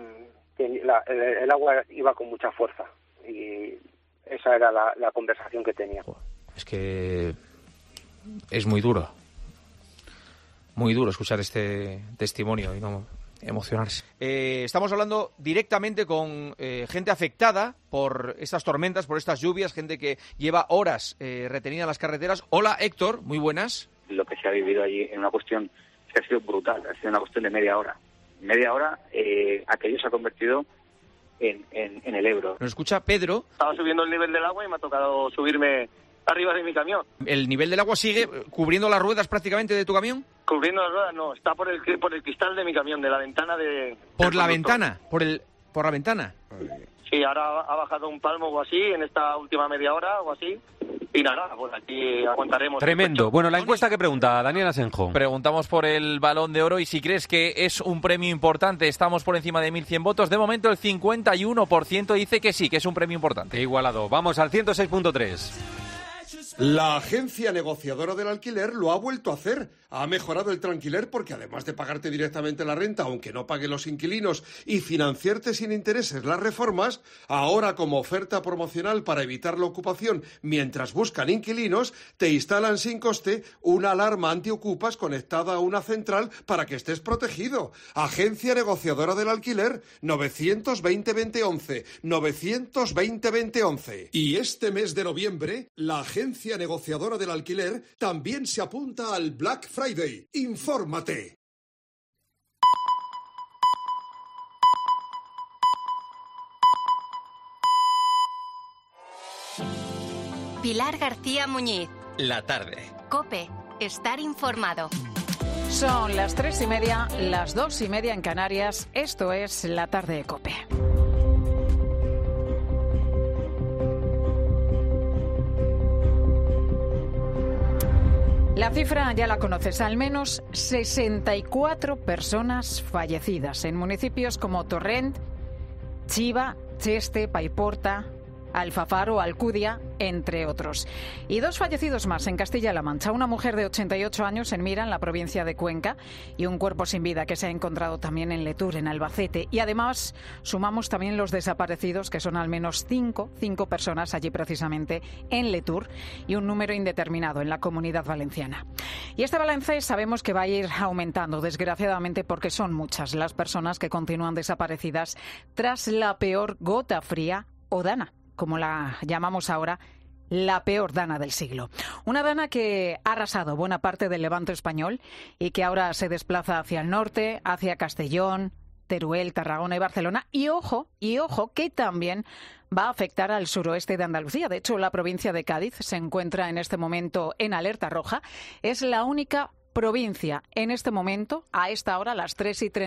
S29: el agua iba con mucha fuerza. Y esa era la conversación que tenía.
S28: Es que es muy duro escuchar este testimonio y Emocionarse. Estamos hablando directamente con gente afectada por estas tormentas, por estas lluvias, gente que lleva horas retenida en las carreteras. Hola, Héctor, muy buenas.
S4: Lo que se ha vivido allí en una cuestión que ha sido brutal, ha sido una cuestión de media hora. Media hora, aquello se ha convertido en el Ebro.
S28: Nos escucha Pedro.
S4: Estaba subiendo el nivel del agua y me ha tocado subirme arriba de mi camión.
S28: ¿El nivel del agua sigue cubriendo las ruedas prácticamente de tu camión?
S4: Cubriendo las ruedas no, está por el cristal de mi camión, de la ventana de...
S28: ¿Por la ventana? ¿Por la ventana?
S4: Sí, ahora ha bajado un palmo o así en esta última media hora o así. Y nada, pues aquí aguantaremos.
S11: Tremendo. Bueno, la encuesta que pregunta Daniel Asenjo.
S1: Preguntamos por el Balón de Oro y si crees que es un premio importante. Estamos por encima de 1.100 votos. De momento el 51% dice que sí, que es un premio importante.
S11: Igualado. Vamos al 106.3.
S2: La agencia negociadora del alquiler lo ha vuelto a hacer. Ha mejorado el tranquiler porque además de pagarte directamente la renta, aunque no paguen los inquilinos, y financiarte sin intereses las reformas, ahora como oferta promocional para evitar la ocupación mientras buscan inquilinos, te instalan sin coste una alarma antiocupas conectada a una central para que estés protegido. Agencia negociadora del alquiler, 920-2011, 920-2011. Y este mes de noviembre, la agencia negociadora del alquiler también se apunta al Black Friday. ¡Infórmate!
S3: Pilar García Muñiz.
S24: La tarde.
S3: COPE. Estar informado.
S15: Son las 3:30, las 2:30 en Canarias. Esto es La Tarde de COPE. La cifra ya la conoces, al menos 64 personas fallecidas en municipios como Torrent, Chiva, Cheste, Paiporta, Alfafar, Alcudia, entre otros. Y 2 fallecidos más en Castilla-La Mancha. Una mujer de 88 años en Mira, en la provincia de Cuenca, y un cuerpo sin vida que se ha encontrado también en Letur, en Albacete. Y además sumamos también los desaparecidos, que son al menos 5 personas allí precisamente en Letur, y un número indeterminado en la Comunidad Valenciana. Y este balance sabemos que va a ir aumentando, desgraciadamente, porque son muchas las personas que continúan desaparecidas tras la peor gota fría o dana, como la llamamos ahora, la peor dana del siglo. Una dana que ha arrasado buena parte del Levante español y que ahora se desplaza hacia el norte, hacia Castellón, Teruel, Tarragona y Barcelona. Y ojo, que también va a afectar al suroeste de Andalucía. De hecho, la provincia de Cádiz se encuentra en este momento en alerta roja. Es la única provincia en este momento, a esta hora, a las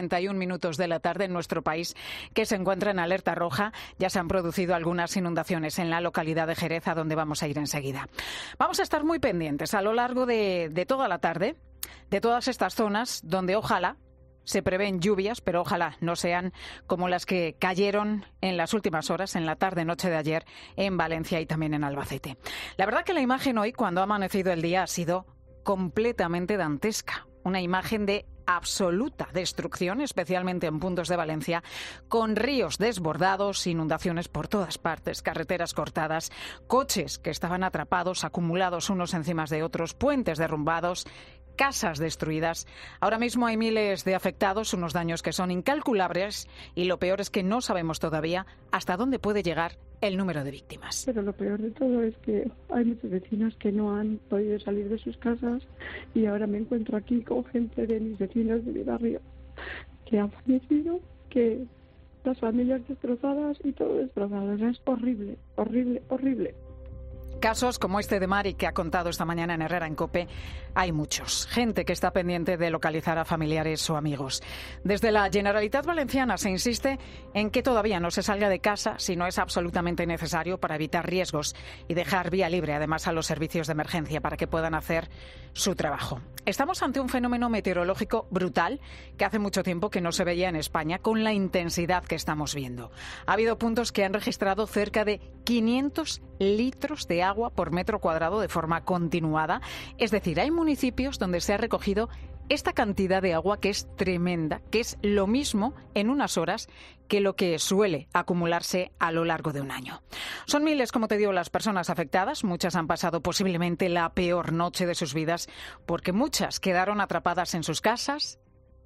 S15: 3:31 de la tarde en nuestro país, que se encuentra en alerta roja. Ya se han producido algunas inundaciones en la localidad de Jerez, a donde vamos a ir enseguida. Vamos a estar muy pendientes a lo largo de toda la tarde de todas estas zonas donde ojalá se prevén lluvias, pero ojalá no sean como las que cayeron en las últimas horas, en la tarde-noche de ayer, en Valencia y también en Albacete. La verdad que la imagen hoy, cuando ha amanecido el día, ha sido completamente dantesca. Una imagen de absoluta destrucción, especialmente en puntos de Valencia, con ríos desbordados, inundaciones por todas partes, carreteras cortadas, coches que estaban atrapados, acumulados unos encima de otros, puentes derrumbados, casas destruidas. Ahora mismo hay miles de afectados, unos daños que son incalculables, y lo peor es que no sabemos todavía hasta dónde puede llegar el número de víctimas.
S6: Pero lo peor de todo es que hay muchos vecinos que no han podido salir de sus casas, y ahora me encuentro aquí con gente de mis vecinos de mi barrio que han fallecido, que las familias destrozadas y todo destrozado. Es horrible, horrible, horrible.
S15: Casos como este de Mari, que ha contado esta mañana en Herrera en COPE, hay muchos. Gente que está pendiente de localizar a familiares o amigos. Desde la Generalitat Valenciana se insiste en que todavía no se salga de casa si no es absolutamente necesario, para evitar riesgos y dejar vía libre además a los servicios de emergencia para que puedan hacer su trabajo. Estamos ante un fenómeno meteorológico brutal que hace mucho tiempo que no se veía en España con la intensidad que estamos viendo. Ha habido puntos que han registrado cerca de 500 litros de agua por metro cuadrado de forma continuada. Es decir, hay municipios donde se ha recogido esta cantidad de agua, que es tremenda, que es lo mismo en unas horas que lo que suele acumularse a lo largo de un año. Son miles, como te digo, las personas afectadas. Muchas han pasado posiblemente la peor noche de sus vidas, porque muchas quedaron atrapadas en sus casas,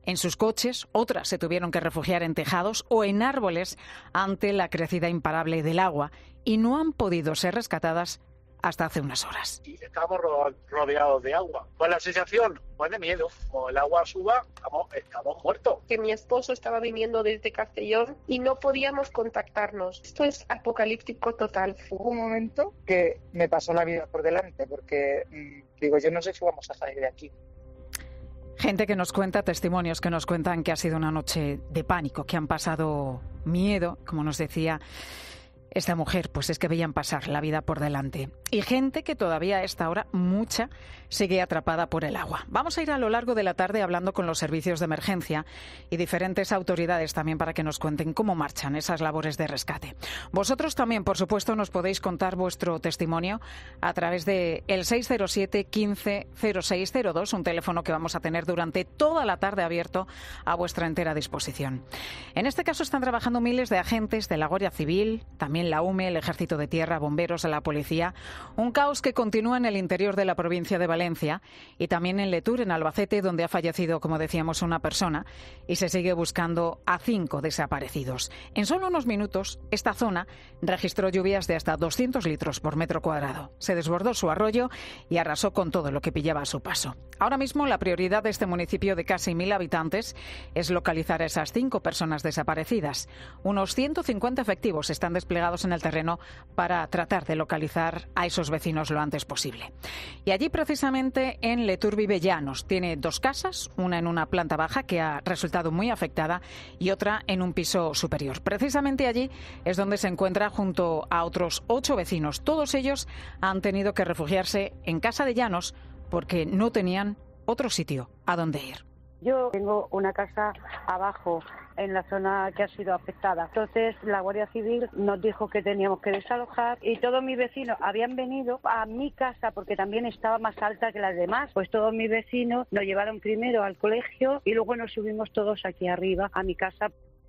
S15: en sus coches, otras se tuvieron que refugiar en tejados o en árboles ante la crecida imparable del agua y no han podido ser rescatadas hasta hace unas horas.
S7: Estamos rodeados de agua. Pues la sensación, pues de miedo. Como el agua suba, estamos muertos.
S8: Que mi esposo estaba viniendo desde Castellón y no podíamos contactarnos. Esto es apocalíptico total.
S10: Hubo un momento que me pasó la vida por delante, porque digo, yo no sé si vamos a salir de aquí.
S15: Gente que nos cuenta, testimonios que nos cuentan que ha sido una noche de pánico, que han pasado miedo, como nos decía esta mujer, pues es que veían pasar la vida por delante. Y gente que todavía a esta hora, mucha, sigue atrapada por el agua. Vamos a ir a lo largo de la tarde hablando con los servicios de emergencia y diferentes autoridades también para que nos cuenten cómo marchan esas labores de rescate. Vosotros también, por supuesto, nos podéis contar vuestro testimonio a través de el 607 15 0602, un teléfono que vamos a tener durante toda la tarde abierto a vuestra entera disposición. En este caso están trabajando miles de agentes de la Guardia Civil, también la UME, el Ejército de Tierra, bomberos, la policía. Un caos que continúa en el interior de la provincia de Valencia y también en Letur, en Albacete, donde ha fallecido, como decíamos, una persona y se sigue buscando a 5 desaparecidos. En solo unos minutos, esta zona registró lluvias de hasta 200 litros por metro cuadrado. Se desbordó su arroyo y arrasó con todo lo que pillaba a su paso. Ahora mismo, la prioridad de este municipio de casi 1.000 habitantes es localizar a esas 5 personas desaparecidas. Unos 150 efectivos están desplegados en el terreno para tratar de localizar a esos vecinos lo antes posible. Y allí, precisamente, en Letur vive Llanos. Tiene 2 casas, una en una planta baja que ha resultado muy afectada y otra en un piso superior. Precisamente allí es donde se encuentra junto a otros 8 vecinos. Todos ellos han tenido que refugiarse en casa de Llanos porque no tenían otro sitio a donde ir.
S12: Yo tengo una casa abajo en la zona que ha sido afectada. Entonces la Guardia Civil nos dijo que teníamos que desalojar y todos mis vecinos habían venido a mi casa porque también estaba más alta que las demás. Pues todos mis vecinos nos llevaron primero al colegio y luego nos subimos todos aquí arriba a mi casa.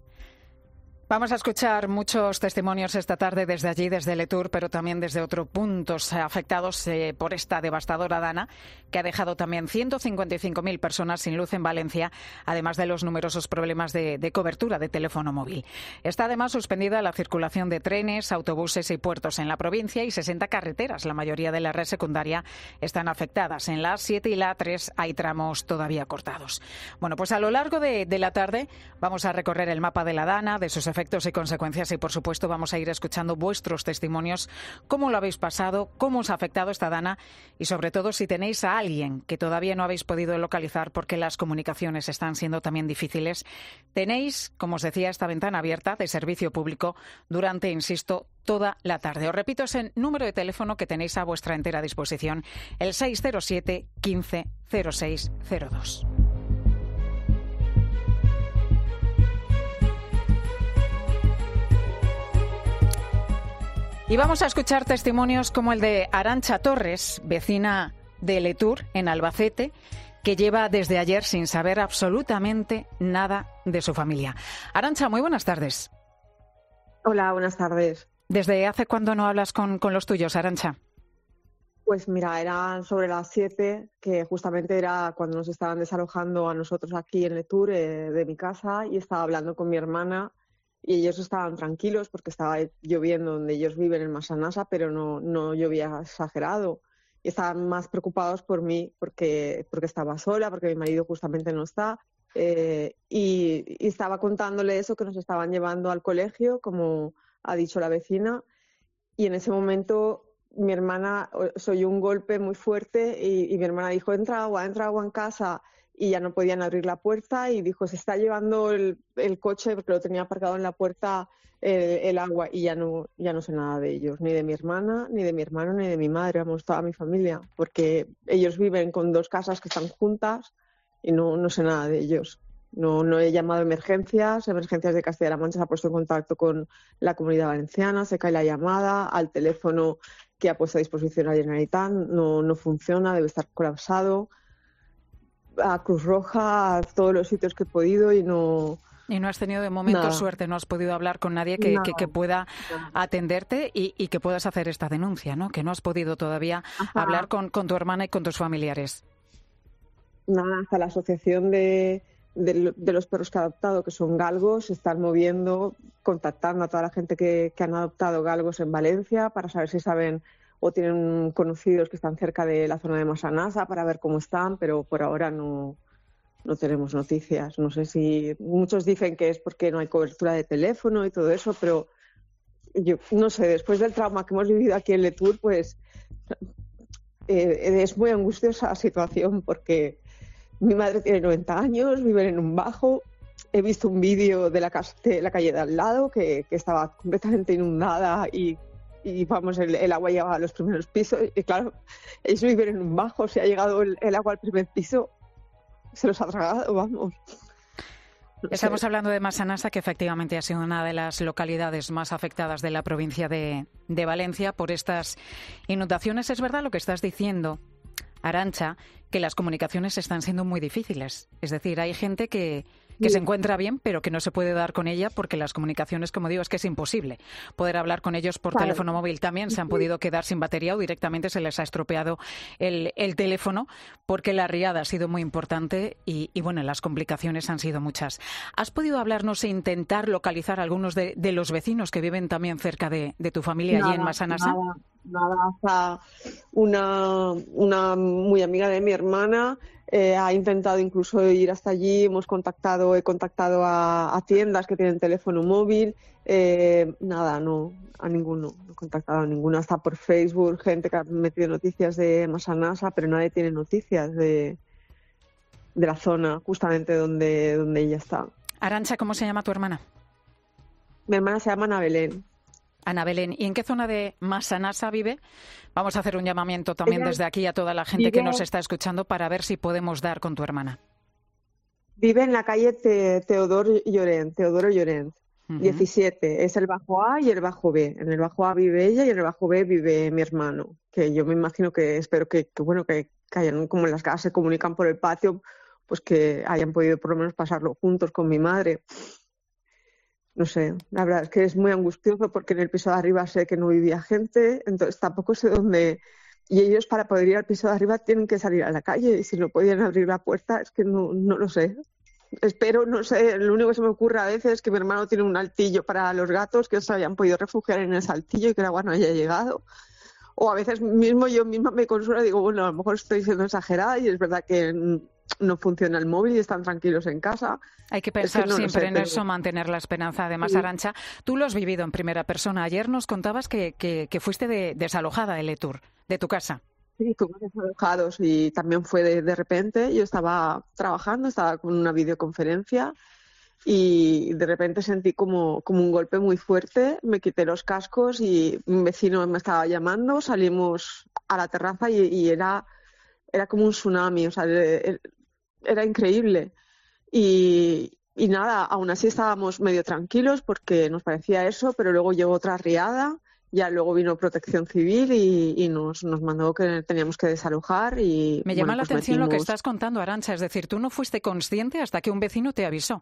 S15: Vamos a escuchar muchos testimonios esta tarde desde allí, desde Letur, pero también desde otros puntos afectados por esta devastadora dana que ha dejado también 155.000 personas sin luz en Valencia, además de los numerosos problemas de cobertura de teléfono móvil. Está además suspendida la circulación de trenes, autobuses y puertos en la provincia y 60 carreteras. La mayoría de la red secundaria están afectadas. En la A7 y la A3 hay tramos todavía cortados. Bueno, pues a lo largo de la tarde vamos a recorrer el mapa de la dana, de sus efectos y consecuencias y, por supuesto, vamos a ir escuchando vuestros testimonios, cómo lo habéis pasado, cómo os ha afectado esta dana y, sobre todo, si tenéis a alguien que todavía no habéis podido localizar porque las comunicaciones están siendo también difíciles. Tenéis, como os decía, esta ventana abierta de servicio público durante, insisto, toda la tarde. Os repito ese número de teléfono que tenéis a vuestra entera disposición, el 607 15 0602. Y vamos a escuchar testimonios como el de Arantxa Torres, vecina de Letur, en Albacete, que lleva desde ayer sin saber absolutamente nada de su familia. Arantxa, muy buenas tardes.
S13: Hola, buenas tardes.
S15: ¿Desde hace cuándo no hablas con los tuyos, Arantxa?
S13: Pues mira, eran sobre las 7, que justamente era cuando nos estaban desalojando a nosotros aquí en Letur, de mi casa, y estaba hablando con mi hermana. Y ellos estaban tranquilos porque estaba lloviendo donde ellos viven, en Massanassa, pero no llovía exagerado. Y estaban más preocupados por mí porque estaba sola, porque mi marido justamente no está. Y estaba contándole eso, que nos estaban llevando al colegio, como ha dicho la vecina. Y en ese momento mi hermana se oyó un golpe muy fuerte y mi hermana dijo, entra agua en casa. Y ya no podían abrir la puerta y dijo, se está llevando el coche, porque lo tenía aparcado en la puerta, el agua, y ya no sé nada de ellos, ni de mi hermana, ni de mi hermano, ni de mi madre, vamos, toda mi familia, porque ellos viven con 2 casas que están juntas y no sé nada de ellos. No he llamado a emergencias de Castilla-La Mancha se ha puesto en contacto con la Comunidad Valenciana, se cae la llamada, al teléfono que ha puesto a disposición la Generalitat no funciona, debe estar colapsado. A Cruz Roja, a todos los sitios que he podido y no...
S15: Y no has tenido de momento
S13: nada.
S15: Suerte, no has podido hablar con nadie que pueda atenderte y que puedas hacer esta denuncia, ¿no? Que no has podido todavía hablar con tu hermana y con tus familiares.
S13: Nada, hasta la asociación de de los perros que ha adoptado, que son galgos, se están moviendo, contactando a toda la gente que han adoptado galgos en Valencia para saber si saben o tienen conocidos que están cerca de la zona de Massanassa para ver cómo están, pero por ahora no tenemos noticias. No sé si muchos dicen que es porque no hay cobertura de teléfono y todo eso, pero yo no sé, después del trauma que hemos vivido aquí en Letour, pues es muy angustiosa la situación porque mi madre tiene 90 años, vive en un bajo. He visto un vídeo de la calle de al lado que estaba completamente inundada y vamos, el agua llegaba a los primeros pisos y claro, ellos viven en un bajo, si ha llegado el agua al primer piso, se los ha tragado, vamos.
S15: Estamos hablando de Massanassa, que efectivamente ha sido una de las localidades más afectadas de la provincia de Valencia por estas inundaciones. Es verdad lo que estás diciendo, Arantxa, que las comunicaciones están siendo muy difíciles. Es decir, hay gente que se encuentra bien, pero que no se puede dar con ella porque las comunicaciones, como digo, es que es imposible poder hablar con ellos por teléfono móvil. También se han podido quedar sin batería o directamente se les ha estropeado el teléfono porque la riada ha sido muy importante y bueno, las complicaciones han sido muchas. ¿Has podido hablarnos e intentar localizar a algunos de los vecinos que viven también cerca de tu familia allí en Massanassa?
S13: Nada, hasta una muy amiga de mi hermana ha intentado incluso ir hasta allí. He contactado a tiendas que tienen teléfono móvil. Nada, no, a ninguno, no he contactado a ninguno. Hasta por Facebook, gente que ha metido noticias de Massanassa, pero nadie tiene noticias de la zona justamente donde ella está.
S15: Arantxa, ¿cómo se llama tu hermana?
S13: Mi hermana se llama Ana Belén.
S15: Ana Belén, ¿y en qué zona de Massanassa vive? Vamos a hacer un llamamiento también desde aquí a toda la gente que nos está escuchando para ver si podemos dar con tu hermana.
S13: Vive en la calle Teodoro Llorent, 17. Es el bajo A y el bajo B. En el bajo A vive ella y en el bajo B vive mi hermano, que yo me imagino espero que hayan, como en las casas se comunican por el patio, pues que hayan podido por lo menos pasarlo juntos con mi madre. No sé, la verdad es que es muy angustioso porque en el piso de arriba sé que no vivía gente, entonces tampoco sé dónde. Y ellos para poder ir al piso de arriba tienen que salir a la calle y si no podían abrir la puerta es que no lo sé. Espero, no sé, lo único que se me ocurre a veces es que mi hermano tiene un altillo para los gatos que se hayan podido refugiar en ese altillo y que el agua no haya llegado. O a veces yo misma me consuelo y digo, bueno, a lo mejor estoy siendo exagerada y es verdad que no funciona el móvil y están tranquilos en casa.
S15: Hay que pensar siempre en eso, mantener la esperanza. Además, sí. Arantxa, tú lo has vivido en primera persona. Ayer nos contabas que fuiste desalojada de Letour, de tu casa.
S13: Sí, fuimos desalojados y también fue de repente. Yo estaba trabajando, estaba con una videoconferencia y de repente sentí como un golpe muy fuerte. Me quité los cascos y un vecino me estaba llamando. Salimos a la terraza y era como un tsunami, o sea, era increíble. Y nada, aún así estábamos medio tranquilos porque nos parecía eso, pero luego llegó otra riada, ya luego vino Protección Civil y nos mandó que teníamos que desalojar. Y
S15: me llama la atención lo que estás contando, Arantxa, es decir, tú no fuiste consciente hasta que un vecino te avisó.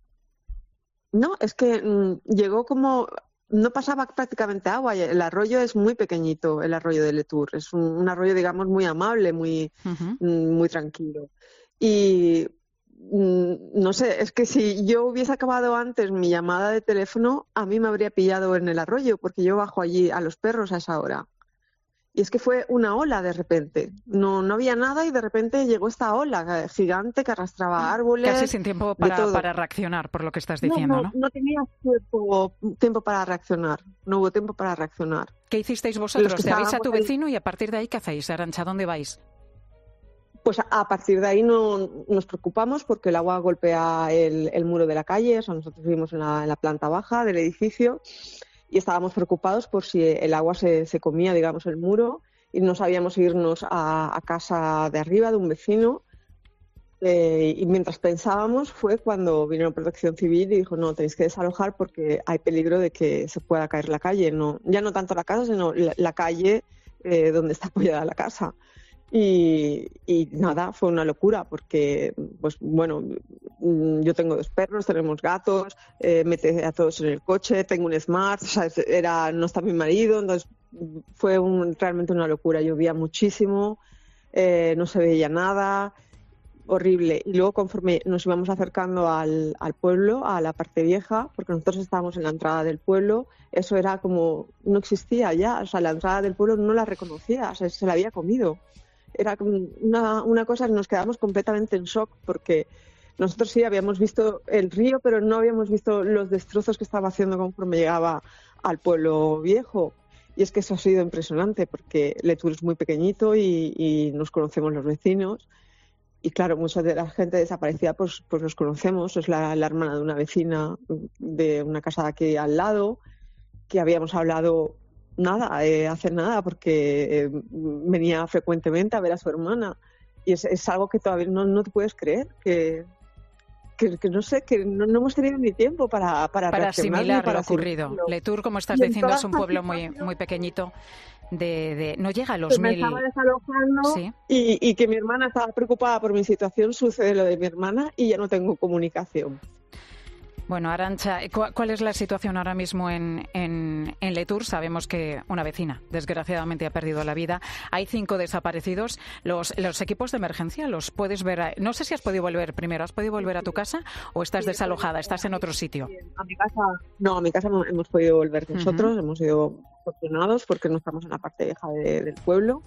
S13: No, es que llegó como... No pasaba prácticamente agua, el arroyo es muy pequeñito, el arroyo de Letour, es un arroyo, digamos, muy amable, muy tranquilo. Y no sé, es que si yo hubiese acabado antes mi llamada de teléfono, a mí me habría pillado en el arroyo, porque yo bajo allí a los perros a esa hora. Y es que fue una ola de repente, no había nada y de repente llegó esta ola gigante que arrastraba árboles.
S15: Casi sin tiempo para reaccionar, por lo que estás diciendo, ¿no?
S13: No tenía tiempo para reaccionar, no hubo tiempo para reaccionar.
S15: ¿Qué hicisteis vosotros? Te avisa tu vecino y a partir de ahí, ¿qué hacéis, Arantxa? ¿Dónde vais?
S13: Pues a partir de ahí no nos preocupamos porque el agua golpea el muro de la calle, o sea, nosotros vivimos en la planta baja del edificio. Y estábamos preocupados por si el agua se comía, digamos, el muro y no sabíamos irnos a casa de arriba de un vecino. Y mientras pensábamos fue cuando vino Protección Civil y dijo, no, tenéis que desalojar porque hay peligro de que se pueda caer la calle. Ya no tanto la casa, sino la calle donde está apoyada la casa. Y nada, fue una locura porque, pues bueno, yo tengo 2 perros, tenemos gatos, mete a todos en el coche, tengo un Smart, o sea, no está mi marido, entonces fue realmente una locura. Llovía muchísimo, no se veía nada horrible. Y luego, conforme nos íbamos acercando al pueblo, a la parte vieja, porque nosotros estábamos en la entrada del pueblo, eso era como, no existía ya, o sea, la entrada del pueblo no la reconocía, o sea, se la había comido. Era como una cosa, nos quedamos completamente en shock, porque nosotros sí habíamos visto el río, pero no habíamos visto los destrozos que estaba haciendo conforme llegaba al pueblo viejo. Y es que eso ha sido impresionante, porque Letour es muy pequeñito y nos conocemos los vecinos. Y claro, mucha de la gente desaparecida pues los conocemos. Es la hermana de una vecina de una casa de aquí al lado, que habíamos hablado hace nada, porque venía frecuentemente a ver a su hermana. Y es algo que todavía no te puedes creer, que no sé, que no hemos tenido ni tiempo para
S15: asimilar lo ocurrido. Letour, como estás diciendo, es un pueblo muy, muy pequeñito. No llega a los 1000.
S13: Me estaba desalojando, ¿sí? y que mi hermana estaba preocupada por mi situación, sucede lo de mi hermana y ya no tengo comunicación.
S15: Bueno, Arantxa, ¿cuál es la situación ahora mismo en Letour? Sabemos que una vecina, desgraciadamente, ha perdido la vida. Hay 5 desaparecidos. Los equipos de emergencia los puedes ver. No sé si has podido volver primero. ¿Has podido volver a tu casa o estás desalojada? ¿Estás en otro sitio?
S13: A mi casa no hemos podido volver nosotros. Hemos sido afortunados porque no estamos en la parte vieja del pueblo.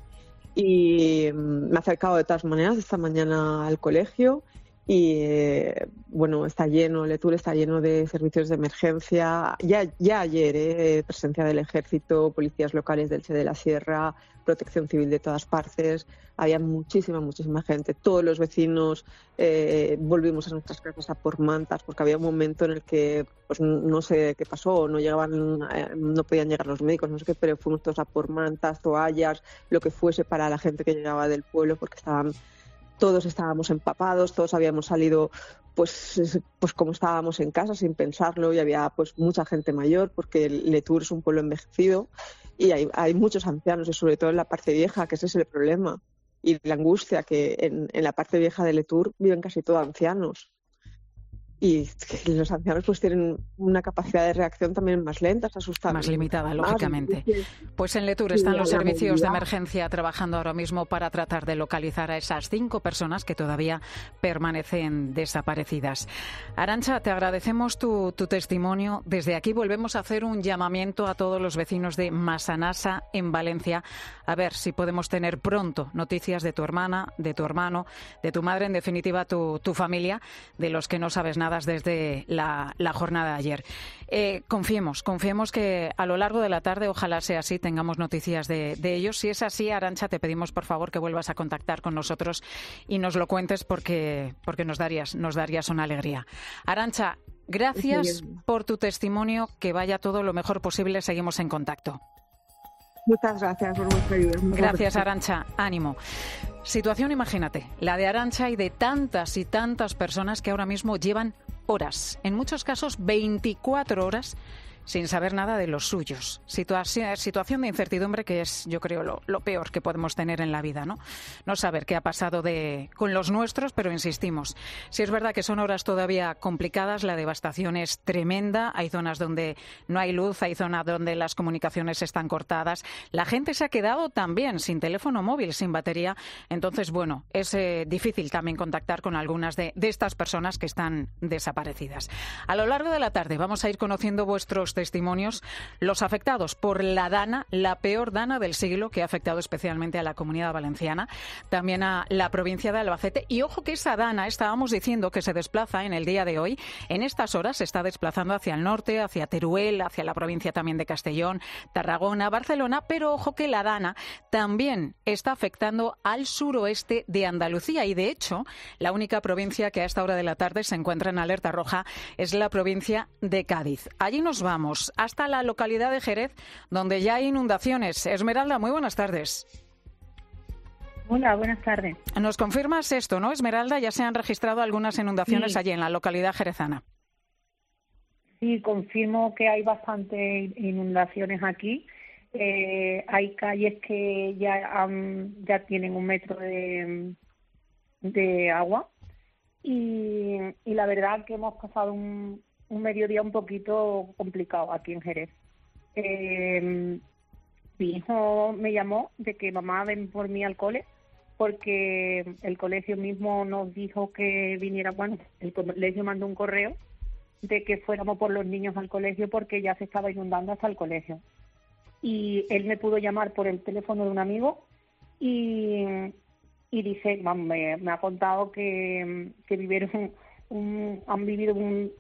S13: Y me he acercado de todas maneras esta mañana al colegio. Y bueno, está lleno, Letour está lleno de servicios de emergencia. Ya ayer, presencia del ejército, policías locales del Che de la Sierra, protección civil de todas partes. Había muchísima gente. Todos los vecinos volvimos a nuestras casas a por mantas, porque había un momento en el que pues no sé qué pasó, no podían llegar los médicos, no sé qué, pero fuimos todos a por mantas, toallas, lo que fuese para la gente que llegaba del pueblo, porque todos estábamos empapados, todos habíamos salido pues como estábamos en casa sin pensarlo, y había pues mucha gente mayor, porque Letour es un pueblo envejecido y hay muchos ancianos, y sobre todo en la parte vieja, que ese es el problema y la angustia, que en la parte vieja de Letour viven casi todos ancianos. Y los ancianos pues tienen una capacidad de reacción también más lenta, se asustan.
S15: Más limitada, lógicamente. Pues en Letour están los servicios de emergencia trabajando ahora mismo para tratar de localizar a esas 5 personas que todavía permanecen desaparecidas. Arantxa, te agradecemos tu testimonio. Desde aquí volvemos a hacer un llamamiento a todos los vecinos de Massanassa, en Valencia, a ver si podemos tener pronto noticias de tu hermana, de tu hermano, de tu madre, en definitiva tu familia, de los que no sabes nada desde la jornada de ayer. Confiemos que a lo largo de la tarde, ojalá sea así, tengamos noticias de ellos. Si es así, Arantxa, te pedimos por favor que vuelvas a contactar con nosotros y nos lo cuentes, porque nos darías una alegría. Arantxa, gracias por tu testimonio, que vaya todo lo mejor posible, seguimos en contacto.
S13: Muchas gracias por vuestra ayuda.
S15: Gracias, Arantxa. Ánimo. Situación, imagínate, la de Arantxa y de tantas y tantas personas que ahora mismo llevan horas, en muchos casos 24 horas, sin saber nada de los suyos. Situación de incertidumbre que es, yo creo, lo peor que podemos tener en la vida, ¿no? No saber qué ha pasado con los nuestros, pero insistimos. Si es verdad que son horas todavía complicadas, la devastación es tremenda. Hay zonas donde no hay luz, hay zonas donde las comunicaciones están cortadas. La gente se ha quedado también sin teléfono móvil, sin batería. Entonces, bueno, es difícil también contactar con algunas de estas personas que están desaparecidas. A lo largo de la tarde vamos a ir conociendo vuestros testimonios, los afectados por la Dana, la peor Dana del siglo, que ha afectado especialmente a la Comunidad Valenciana, también a la provincia de Albacete. Y ojo que esa Dana, estábamos diciendo que se desplaza en el día de hoy, en estas horas se está desplazando hacia el norte, hacia Teruel, hacia la provincia también de Castellón, Tarragona, Barcelona, pero ojo que la Dana también está afectando al suroeste de Andalucía, y de hecho la única provincia que a esta hora de la tarde se encuentra en alerta roja es la provincia de Cádiz. Allí nos vamos hasta la localidad de Jerez, donde ya hay inundaciones. Esmeralda, muy buenas tardes.
S14: Hola, buenas tardes.
S15: Nos confirmas esto, ¿no, Esmeralda? Ya se han registrado algunas inundaciones allí en la localidad jerezana.
S14: Sí, confirmo que hay bastantes inundaciones aquí. Hay calles que ya tienen 1 metro de agua y la verdad que hemos pasado un mediodía un poquito complicado aquí en Jerez. Mi hijo me llamó de que mamá ven por mí al cole porque el colegio mismo nos dijo que viniera, bueno, el colegio mandó un correo de que fuéramos por los niños al colegio porque ya se estaba inundando hasta el colegio. Y él me pudo llamar por el teléfono de un amigo y dice, vamos, me ha contado que han vivido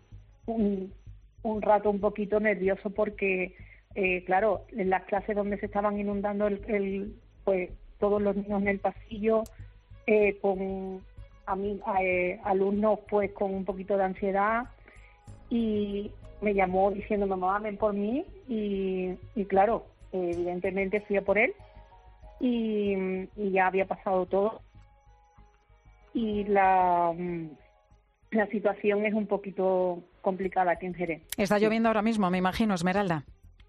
S14: un rato un poquito nervioso porque, claro, en las clases donde se estaban inundando pues todos los niños en el pasillo, con alumnos pues con un poquito de ansiedad, y me llamó diciéndome, mamá, ven por mí, y claro, evidentemente fui a por él y ya había pasado todo, y la situación es un poquito complicada aquí en Jerez.
S15: Está lloviendo ahora mismo, me imagino, Esmeralda.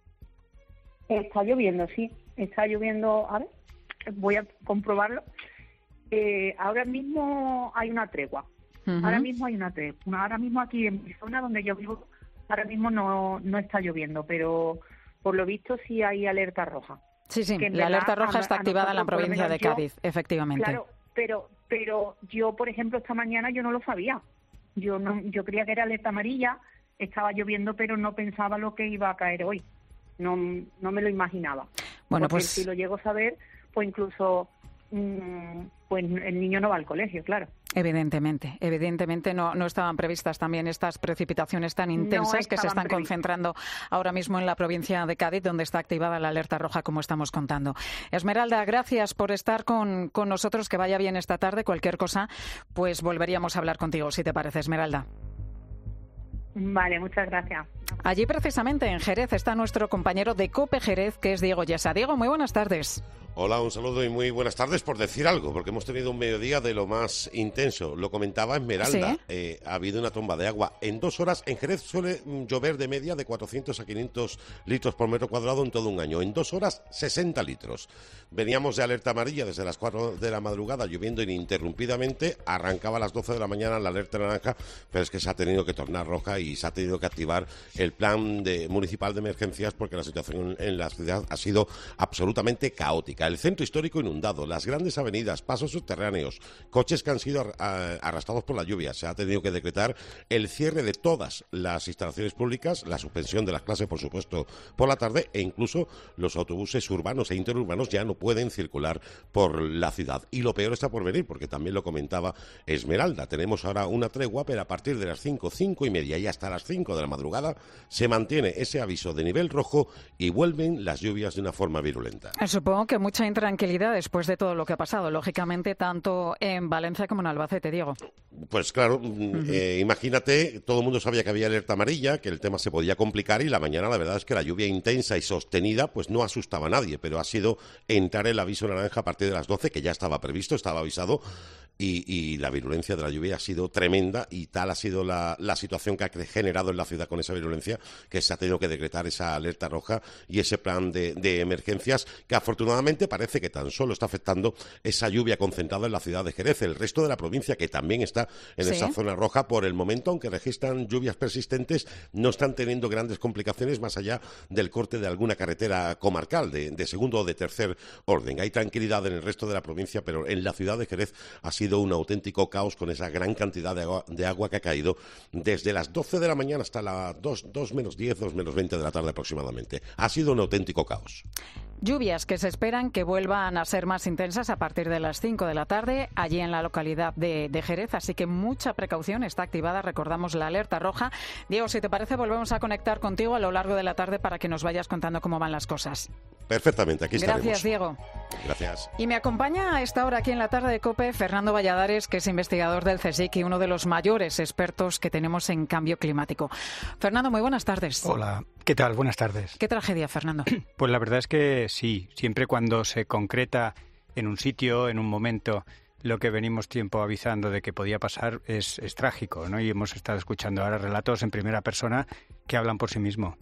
S14: Está lloviendo, sí, está lloviendo. A ver, voy a comprobarlo. Ahora mismo hay una tregua.
S15: Uh-huh.
S14: Ahora mismo hay una tregua. Ahora mismo aquí en mi zona donde yo vivo, ahora mismo no está lloviendo, pero por lo visto sí hay alerta roja.
S15: Sí, la alerta roja está activada en la provincia de Cádiz, efectivamente.
S14: Claro, pero yo, por ejemplo, esta mañana yo no lo sabía. Yo creía que era alerta amarilla, estaba lloviendo, pero no pensaba lo que iba a caer hoy. No me lo imaginaba.
S15: Bueno,
S14: porque
S15: pues
S14: si lo llego a saber, pues incluso pues el niño no va al colegio, claro.
S15: Evidentemente no estaban previstas también estas precipitaciones tan intensas que se están concentrando ahora mismo en la provincia de Cádiz, donde está activada la alerta roja, como estamos contando. Esmeralda, gracias por estar con nosotros, que vaya bien esta tarde. Cualquier cosa, pues volveríamos a hablar contigo, si te parece, Esmeralda.
S14: Vale, muchas gracias.
S15: Allí precisamente en Jerez está nuestro compañero de COPE Jerez, que es Diego Yesa. Diego, muy buenas tardes.
S5: Hola, un saludo y muy buenas tardes, por decir algo, porque hemos tenido un mediodía de lo más intenso. Lo comentaba Esmeralda, ¿sí? Ha habido una tromba de agua. En 2 horas, en Jerez suele llover de media de 400 a 500 litros por metro cuadrado en todo un año. En 2 horas, 60 litros. Veníamos de alerta amarilla desde las 4 de la madrugada, lloviendo ininterrumpidamente. Arrancaba a las 12 de la mañana la alerta naranja, pero es que se ha tenido que tornar roja y se ha tenido que activar el plan municipal de emergencias, porque la situación en la ciudad ha sido absolutamente caótica. El centro histórico inundado, las grandes avenidas, pasos subterráneos, coches que han sido arrastrados por la lluvia. Se ha tenido que decretar el cierre de todas las instalaciones públicas, la suspensión de las clases, por supuesto, por la tarde, e incluso los autobuses urbanos e interurbanos ya no pueden circular por la ciudad. Y lo peor está por venir, porque también lo comentaba Esmeralda. Tenemos ahora una tregua, pero a partir de las 5:30 y hasta las 5 de la madrugada se mantiene ese aviso de nivel rojo y vuelven las lluvias de una forma virulenta.
S15: Supongo que mucha intranquilidad después de todo lo que ha pasado, lógicamente, tanto en Valencia como en Albacete, Diego.
S5: Pues claro, imagínate, todo el mundo sabía que había alerta amarilla, que el tema se podía complicar, y la mañana la verdad es que la lluvia intensa y sostenida pues no asustaba a nadie, pero ha sido entrar el aviso naranja a partir de las 12, que ya estaba previsto, estaba avisado. Y la virulencia de la lluvia ha sido tremenda, y tal ha sido la situación que ha generado en la ciudad con esa virulencia, que se ha tenido que decretar esa alerta roja y ese plan de emergencias, que afortunadamente parece que tan solo está afectando esa lluvia concentrada en la ciudad de Jerez. El resto de la provincia, que también está en esa zona roja, por el momento, aunque registran lluvias persistentes, no están teniendo grandes complicaciones más allá del corte de alguna carretera comarcal de segundo o de tercer orden. Hay tranquilidad en el resto de la provincia, pero en la ciudad de Jerez ha sido un auténtico caos con esa gran cantidad de agua que ha caído desde las 12 de la mañana hasta las 2 menos 10, 2 menos 20 de la tarde aproximadamente. Ha sido un auténtico caos.
S15: Lluvias que se esperan que vuelvan a ser más intensas a partir de las 5 de la tarde allí en la localidad de Jerez, así que mucha precaución. Está activada, recordamos, la alerta roja. Diego, si te parece, volvemos a conectar contigo a lo largo de la tarde para que nos vayas contando cómo van las cosas.
S5: Perfectamente, aquí estaremos.
S15: Gracias, Diego.
S5: Gracias.
S15: Y me acompaña a esta hora aquí en la tarde de COPE Fernando Valladares, que es investigador del CSIC y uno de los mayores expertos que tenemos en cambio climático. Fernando, muy buenas tardes.
S16: Hola, ¿qué tal? Buenas tardes.
S15: ¿Qué tragedia, Fernando?
S16: Pues la verdad es que sí, siempre cuando se concreta en un sitio, en un momento, lo que venimos tiempo avisando de que podía pasar es trágico, ¿no? Y hemos estado escuchando ahora relatos en primera persona que hablan por sí mismo.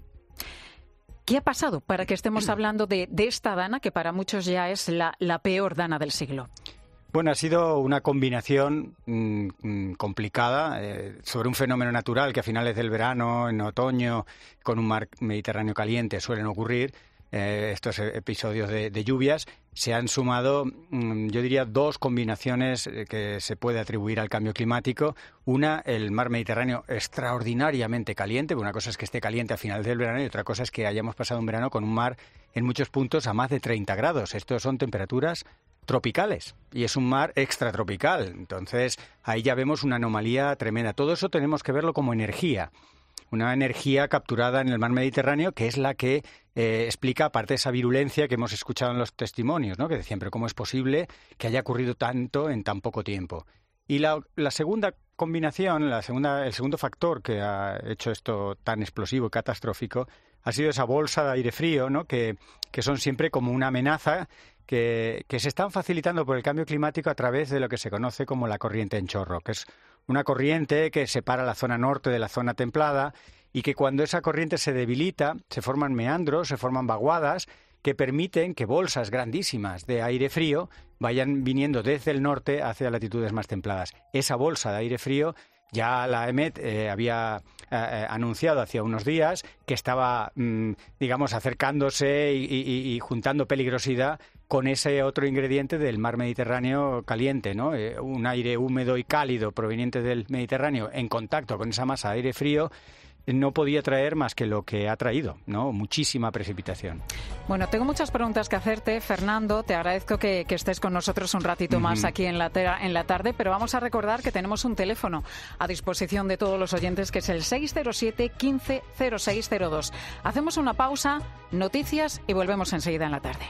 S15: ¿Qué ha pasado para que estemos hablando de esta dana, que para muchos ya es la peor dana del siglo?
S16: Bueno, ha sido una combinación complicada sobre un fenómeno natural que a finales del verano, en otoño, con un mar Mediterráneo caliente suelen ocurrir, estos episodios de lluvias, se han sumado, yo diría, dos combinaciones que se puede atribuir al cambio climático. Una, el mar Mediterráneo extraordinariamente caliente. Una cosa es que esté caliente a finales del verano y otra cosa es que hayamos pasado un verano con un mar en muchos puntos a más de 30 grados. Estos son temperaturas tropicales y es un mar extratropical. Entonces, ahí ya vemos una anomalía tremenda. Todo eso tenemos que verlo como energía. Una energía capturada en el mar Mediterráneo que es la que explica, aparte de esa virulencia que hemos escuchado en los testimonios, ¿no? Que decían, pero ¿cómo es posible que haya ocurrido tanto en tan poco tiempo? Y la segunda combinación, el segundo factor que ha hecho esto tan explosivo y catastrófico ha sido esa bolsa de aire frío, ¿no? Que son siempre como una amenaza que se están facilitando por el cambio climático a través de lo que se conoce como la corriente en chorro, que es una corriente que separa la zona norte de la zona templada y que cuando esa corriente se debilita se forman meandros, se forman vaguadas que permiten que bolsas grandísimas de aire frío vayan viniendo desde el norte hacia latitudes más templadas. Esa bolsa de aire frío ya la EMET había anunciado hace unos días que estaba, digamos, acercándose y juntando peligrosidad con ese otro ingrediente del mar Mediterráneo caliente, ¿no? Un aire húmedo y cálido proveniente del Mediterráneo en contacto con esa masa de aire frío no podía traer más que lo que ha traído, ¿no? Muchísima precipitación.
S15: Bueno, tengo muchas preguntas que hacerte, Fernando. Te agradezco que estés con nosotros un ratito más aquí en la tarde, pero vamos a recordar que tenemos un teléfono a disposición de todos los oyentes, que es el 607 15 0602. Hacemos una pausa, noticias y volvemos enseguida en la tarde.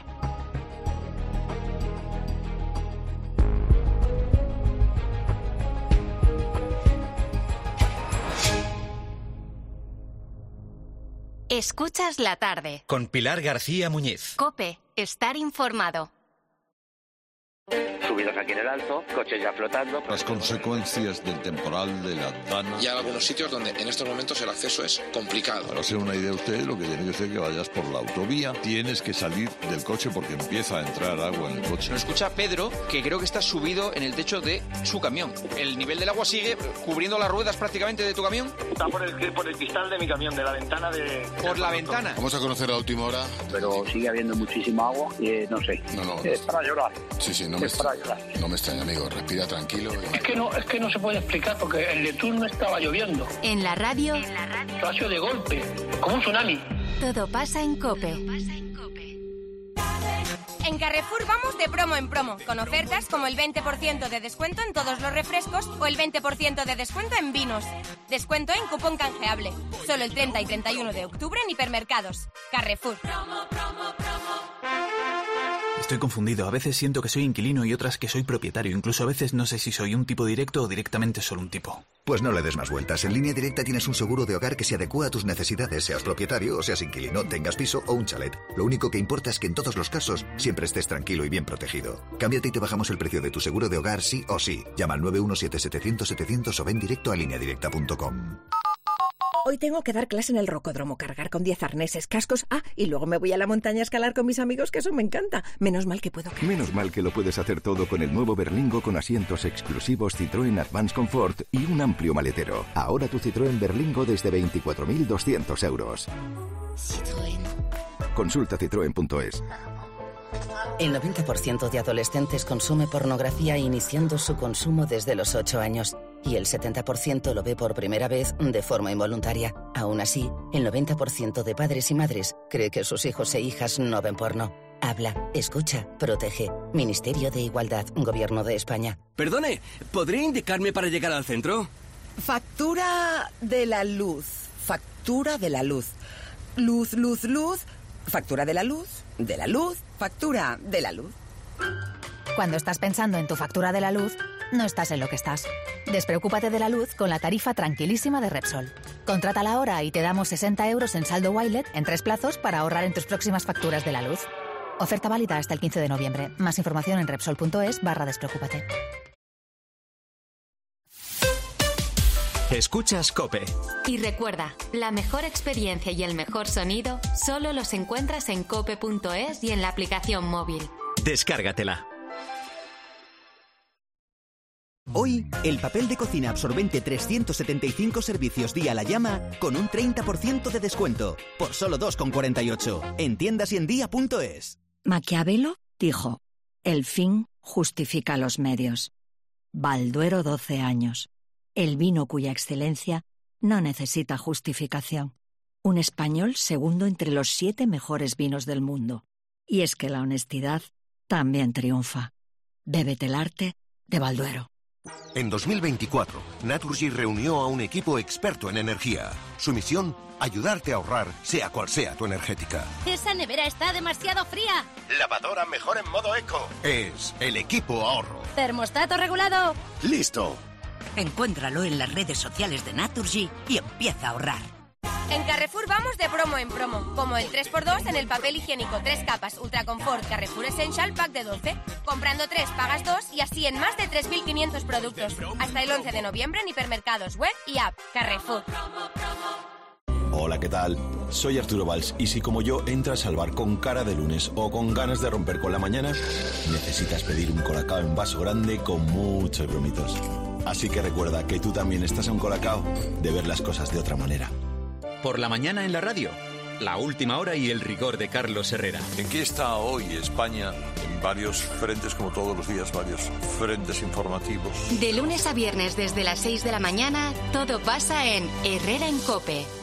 S3: Escuchas la tarde.
S24: Con Pilar García Muñiz.
S3: COPE. Estar informado.
S4: Subidos aquí en el Alto, coches ya flotando.
S9: Las consecuencias del temporal de la Dana.
S17: Y hay algunos sitios donde en estos momentos el acceso es complicado.
S9: Para hacer una idea usted, lo que tiene que hacer es que vayas por la autovía. Tienes que salir del coche porque empieza a entrar agua en el coche.
S28: Lo escucha Pedro, que creo que está subido en el techo de su camión. El nivel del agua sigue cubriendo las ruedas prácticamente de tu camión.
S7: Está por el cristal de mi camión, de la ventana de...
S28: Por la ventana.
S9: Vamos a conocer a última hora.
S4: Pero sigue habiendo muchísima agua y no sé.
S9: No.
S7: Es para llorar.
S9: Sí, no me extraña, amigo. Respira tranquilo.
S7: Es que no se puede explicar porque en Letún no estaba lloviendo.
S3: En la radio.
S7: Ha sido de golpe, como un tsunami.
S3: Todo pasa en COPE.
S18: En Carrefour vamos de promo en promo, con ofertas como el 20% de descuento en todos los refrescos o el 20% de descuento en vinos. Descuento en cupón canjeable. Solo el 30 y 31 de octubre en hipermercados. Carrefour.
S19: Estoy confundido. A veces siento que soy inquilino y otras que soy propietario. Incluso a veces no sé si soy un tipo directo o directamente solo un tipo.
S20: Pues no le des más vueltas. En Línea Directa tienes un seguro de hogar que se adecúa a tus necesidades, seas propietario o seas inquilino, tengas piso o un chalet. Lo único que importa es que en todos los casos siempre estés tranquilo y bien protegido. Cámbiate y te bajamos el precio de tu seguro de hogar sí o sí. Llama al 917-700-700 o ven directo a lineadirecta.com.
S21: Hoy tengo que dar clase en el rocódromo, cargar con 10 arneses, cascos, y luego me voy a la montaña a escalar con mis amigos, que eso me encanta. Menos mal que puedo...
S22: Menos mal que lo puedes hacer todo con el nuevo Berlingo con asientos exclusivos Citroën Advance Comfort y un amplio maletero. Ahora tu Citroën Berlingo desde 24.200 euros.
S3: Citroën.
S22: Consulta citroen.es.
S23: El 90% de adolescentes consume pornografía iniciando su consumo desde los 8 años. Y el 70% lo ve por primera vez de forma involuntaria. Aún así, el 90% de padres y madres cree que sus hijos e hijas no ven porno. Habla, escucha, protege. Ministerio de Igualdad, Gobierno de España.
S25: Perdone, ¿podría indicarme para llegar al centro?
S21: Factura de la luz. Factura de la luz. Luz. Factura de la luz. De la luz. Factura de la luz.
S30: Cuando estás pensando en tu factura de la luz, no estás en lo que estás. Despreocúpate de la luz con la tarifa tranquilísima de Repsol. Contrátala ahora y te damos 60 euros en saldo Wilet en 3 plazos para ahorrar en tus próximas facturas de la luz. Oferta válida hasta el 15 de noviembre. Más información en Repsol.es/despreocúpate.
S24: Escuchas COPE.
S3: Y recuerda, la mejor experiencia y el mejor sonido solo los encuentras en cope.es y en la aplicación móvil.
S24: Descárgatela.
S1: Hoy, el papel de cocina absorbente 375 servicios día a la llama con un 30% de descuento, por solo 2,48, en tiendasyendía.es.
S2: Maquiavelo dijo, el fin justifica los medios. Balduero 12 años, el vino cuya excelencia no necesita justificación. Un español segundo entre los 7 mejores vinos del mundo. Y es que la honestidad también triunfa. Bébete el arte de Balduero.
S6: En 2024, Naturgy reunió a un equipo experto en energía. Su misión, ayudarte a ahorrar, sea cual sea tu energética.
S8: ¡Esa nevera está demasiado fría!
S6: Lavadora mejor en modo eco. Es el equipo ahorro.
S8: Termostato regulado.
S6: ¡Listo!
S21: Encuéntralo en las redes sociales de Naturgy y empieza a ahorrar.
S18: En Carrefour vamos de promo en promo, como el 3x2 en el papel higiénico 3 capas Ultra Confort Carrefour Essential Pack de 12. Comprando 3 pagas 2 y así en más de 3.500 productos. Hasta el 11 de noviembre en hipermercados, web y app. Carrefour.
S10: Hola, ¿qué tal? Soy Arturo Valls y si como yo entras al bar con cara de lunes o con ganas de romper con la mañana, necesitas pedir un colacao en vaso grande con muchos grumitos. Así que recuerda que tú también estás a un colacao de ver las cosas de otra manera.
S24: Por la mañana en la radio, la última hora y el rigor de Carlos Herrera.
S9: ¿En qué está hoy España? En varios frentes, como todos los días, varios frentes informativos.
S3: De lunes a viernes desde las 6 de la mañana, todo pasa en Herrera en COPE.